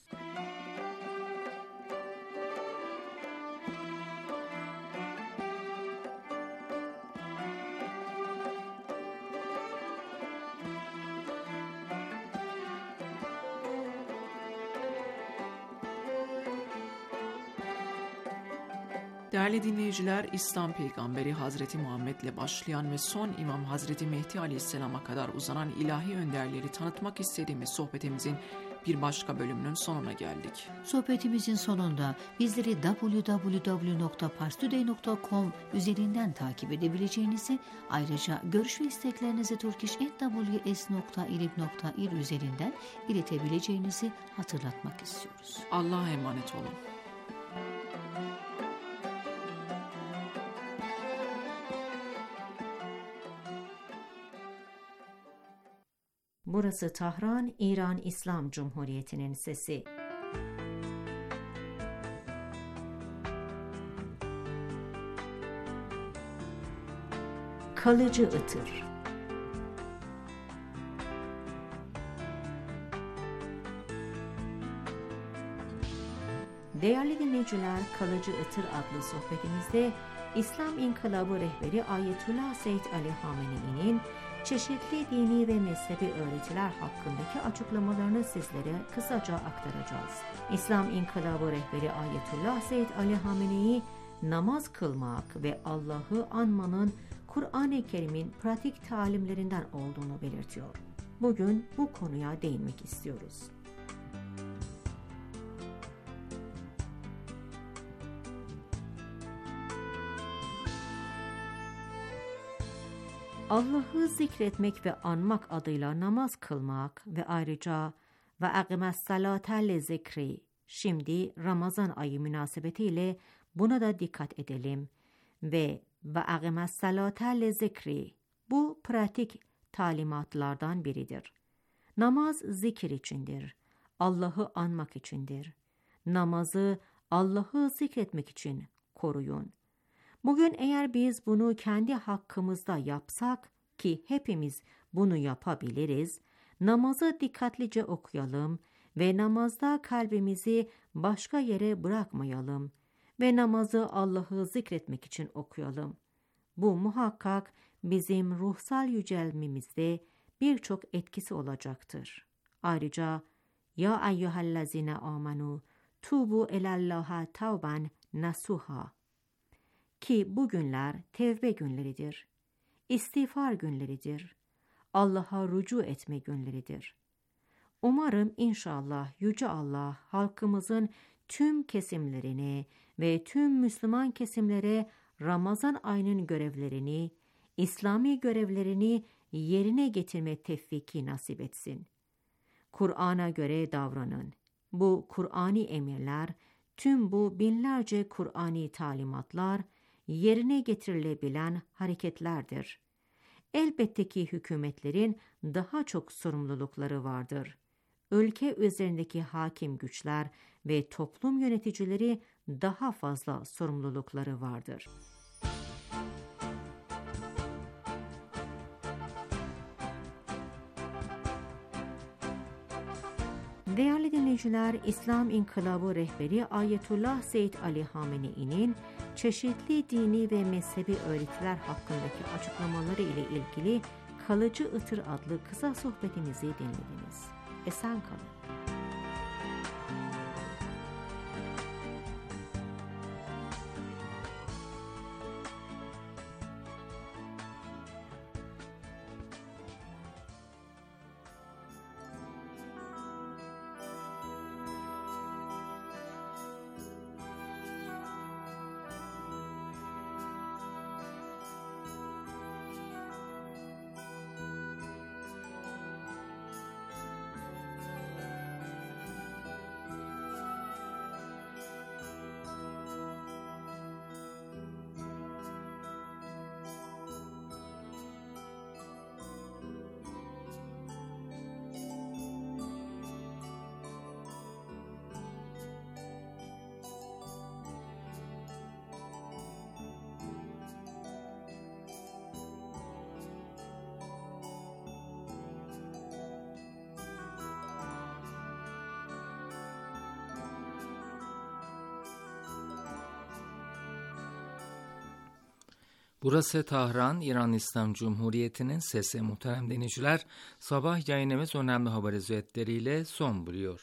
Değerli dinleyiciler, İslam peygamberi Hazreti Muhammed'le başlayan ve son İmam Hazreti Mehdi Aleyhisselam'a kadar uzanan ilahi önderleri tanıtmak istediğimiz sohbetimizin bir başka bölümünün sonuna geldik. Sohbetimizin sonunda bizleri double-u double-u double-u nokta parstoday nokta com üzerinden takip edebileceğinizi, ayrıca görüş ve isteklerinizi turkish at w s nokta ilib nokta il üzerinden iletebileceğinizi hatırlatmak istiyoruz. Allah'a emanet olun. Burası Tahran, İran İslam Cumhuriyeti'nin sesi. Kalıcı ıtır. Değerli dinleyiciler, Kalıcı Itır adlı sohbetimizde İslam İnkılabı rehberi Ayetullah Seyyid Ali Hamenei'nin çeşitli dini ve mezhebi öğretiler hakkındaki açıklamalarını sizlere kısaca aktaracağız. İslam İnkılabı rehberi Ayetullah Seyyid Ali Hamenei, namaz kılmak ve Allah'ı anmanın Kur'an-ı Kerim'in pratik talimlerinden olduğunu belirtiyor. Bugün bu konuya değinmek istiyoruz. Allah'ı zikretmek ve anmak adıyla namaz kılmak ve ayrıca ve akimes salate zikri. Şimdi Ramazan ayı münasebetiyle buna da dikkat edelim ve ve akimes salate zikri. Bu pratik talimatlardan biridir. Namaz zikir içindir. Allah'ı anmak içindir. Namazı Allah'ı zikretmek için koruyun. Bugün eğer biz bunu kendi hakkımızda yapsak ki hepimiz bunu yapabiliriz, namazı dikkatlice okuyalım ve namazda kalbimizi başka yere bırakmayalım ve namazı Allah'ı zikretmek için okuyalım. Bu muhakkak bizim ruhsal yücelmemizde birçok etkisi olacaktır. Ayrıca ya eyyühellezine amenu tubu ilallaha tavben nasuha ki bu günler tevbe günleridir, istiğfar günleridir, Allah'a rücu etme günleridir. Umarım inşallah Yüce Allah halkımızın tüm kesimlerine ve tüm Müslüman kesimlere Ramazan ayının görevlerini, İslami görevlerini yerine getirme tevfiki nasip etsin. Kur'an'a göre davranın. Bu Kur'ani emirler, tüm bu binlerce Kur'ani talimatlar yerine getirilebilen hareketlerdir. Elbette ki hükümetlerin daha çok sorumlulukları vardır. Ülke üzerindeki hakim güçler ve toplum yöneticileri daha fazla sorumlulukları vardır. Değerli dinleyiciler, İslam İnkılabı rehberi Ayetullah Seyyid Ali Hamenei'nin çeşitli dini ve mezhebi öğretiler hakkındaki açıklamaları ile ilgili Kalıcı Itır adlı kısa sohbetimizi dinlediniz. Esen kalın. Burası Tahran, İran İslam Cumhuriyeti'nin sesi. Muhterem dinleyiciler, sabah yayınımız önemli haber özetleriyle son buluyor.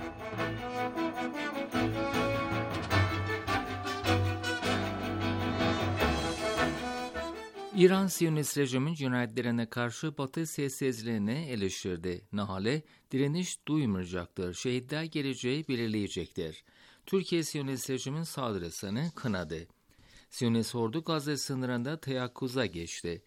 İran Siyonist rejimin cinayetlerine karşı Batı sessizliğini eleştirdi. Nahale, direniş duymayacaktır, şehitler geleceği belirleyecektir. Türkiye Siyonist rejimin saldırısını kınadı. Siyonist ordu Gazze sınırında teyakkuza geçti.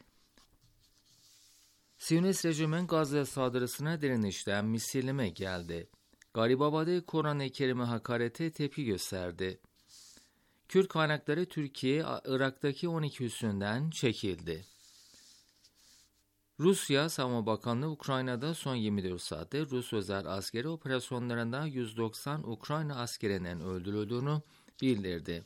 Siyonist rejimin Gazze saldırısına direnişten misilleme geldi. Garibabad'ı Kur'an-ı Kerim'e hakarete tepki gösterdi. Kürt kaynakları Türkiye, Irak'taki on iki üssünden çekildi. Rusya Savunma Bakanlığı Ukrayna'da son yirmi dört saatte Rus özel askeri operasyonlarında yüz doksan Ukrayna askerinin öldürüldüğünü bildirdi.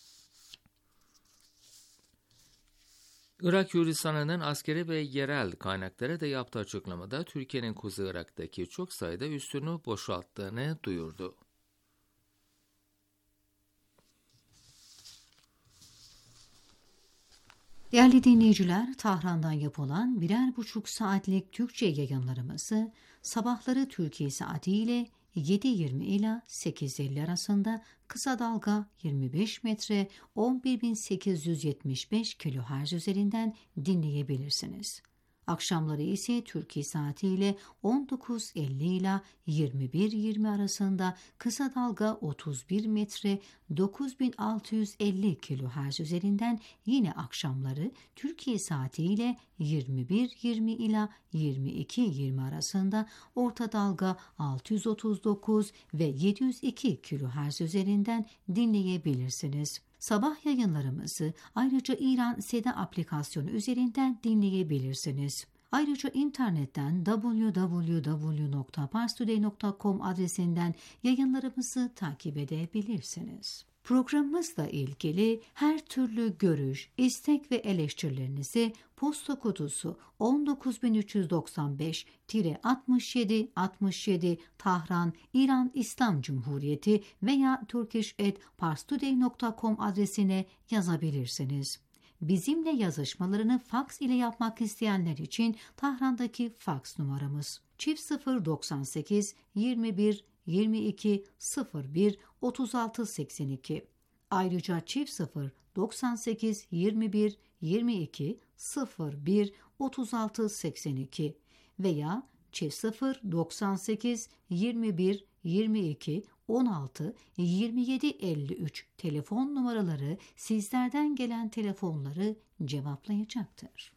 Irak Kürdistan'ın askeri ve yerel kaynaklara da yaptığı açıklamada Türkiye'nin Kuzey Irak'taki çok sayıda üssünü boşalttığını duyurdu. Değerli dinleyiciler, Tahran'dan yapılan birer buçuk saatlik Türkçe yayınlarımızı sabahları Türkiye saatiyle yedi yirmi ila sekiz elli arasında kısa dalga yirmi beş metre on bir bin sekiz yüz yetmiş beş kilohertz üzerinden dinleyebilirsiniz. Akşamları ise Türkiye saatiyle on dokuz elli ila yirmi bir yirmi arasında kısa dalga otuz bir metre dokuz bin altı yüz elli kilohertz üzerinden yine akşamları Türkiye saatiyle yirmi bir yirmi ila yirmi iki yirmi arasında orta dalga altı yüz otuz dokuz ve yedi yüz iki kilohertz üzerinden dinleyebilirsiniz. Sabah yayınlarımızı ayrıca İran Seda aplikasyonu üzerinden dinleyebilirsiniz. Ayrıca internetten double-u double-u double-u nokta parstoday nokta com adresinden yayınlarımızı takip edebilirsiniz. Programımızla ilgili her türlü görüş, istek ve eleştirilerinizi posta kutusu on dokuz bin üç yüz doksan beş altmış yedi altmış yedi Tahran, İran İslam Cumhuriyeti veya turkish at parstoday nokta com adresine yazabilirsiniz. Bizimle yazışmalarını faks ile yapmak isteyenler için Tahran'daki faks numaramız çift sıfır doksan sekiz yirmi bir yirmi iki sıfır bir otuz altı seksen iki. Ayrıca çift sıfır doksan sekiz yirmi bir yirmi iki sıfır bir otuz altı seksen iki veya çift sıfır doksan sekiz yirmi bir yirmi iki on altı yirmi yedi elli üç telefon numaraları sizlerden gelen telefonları cevaplayacaktır.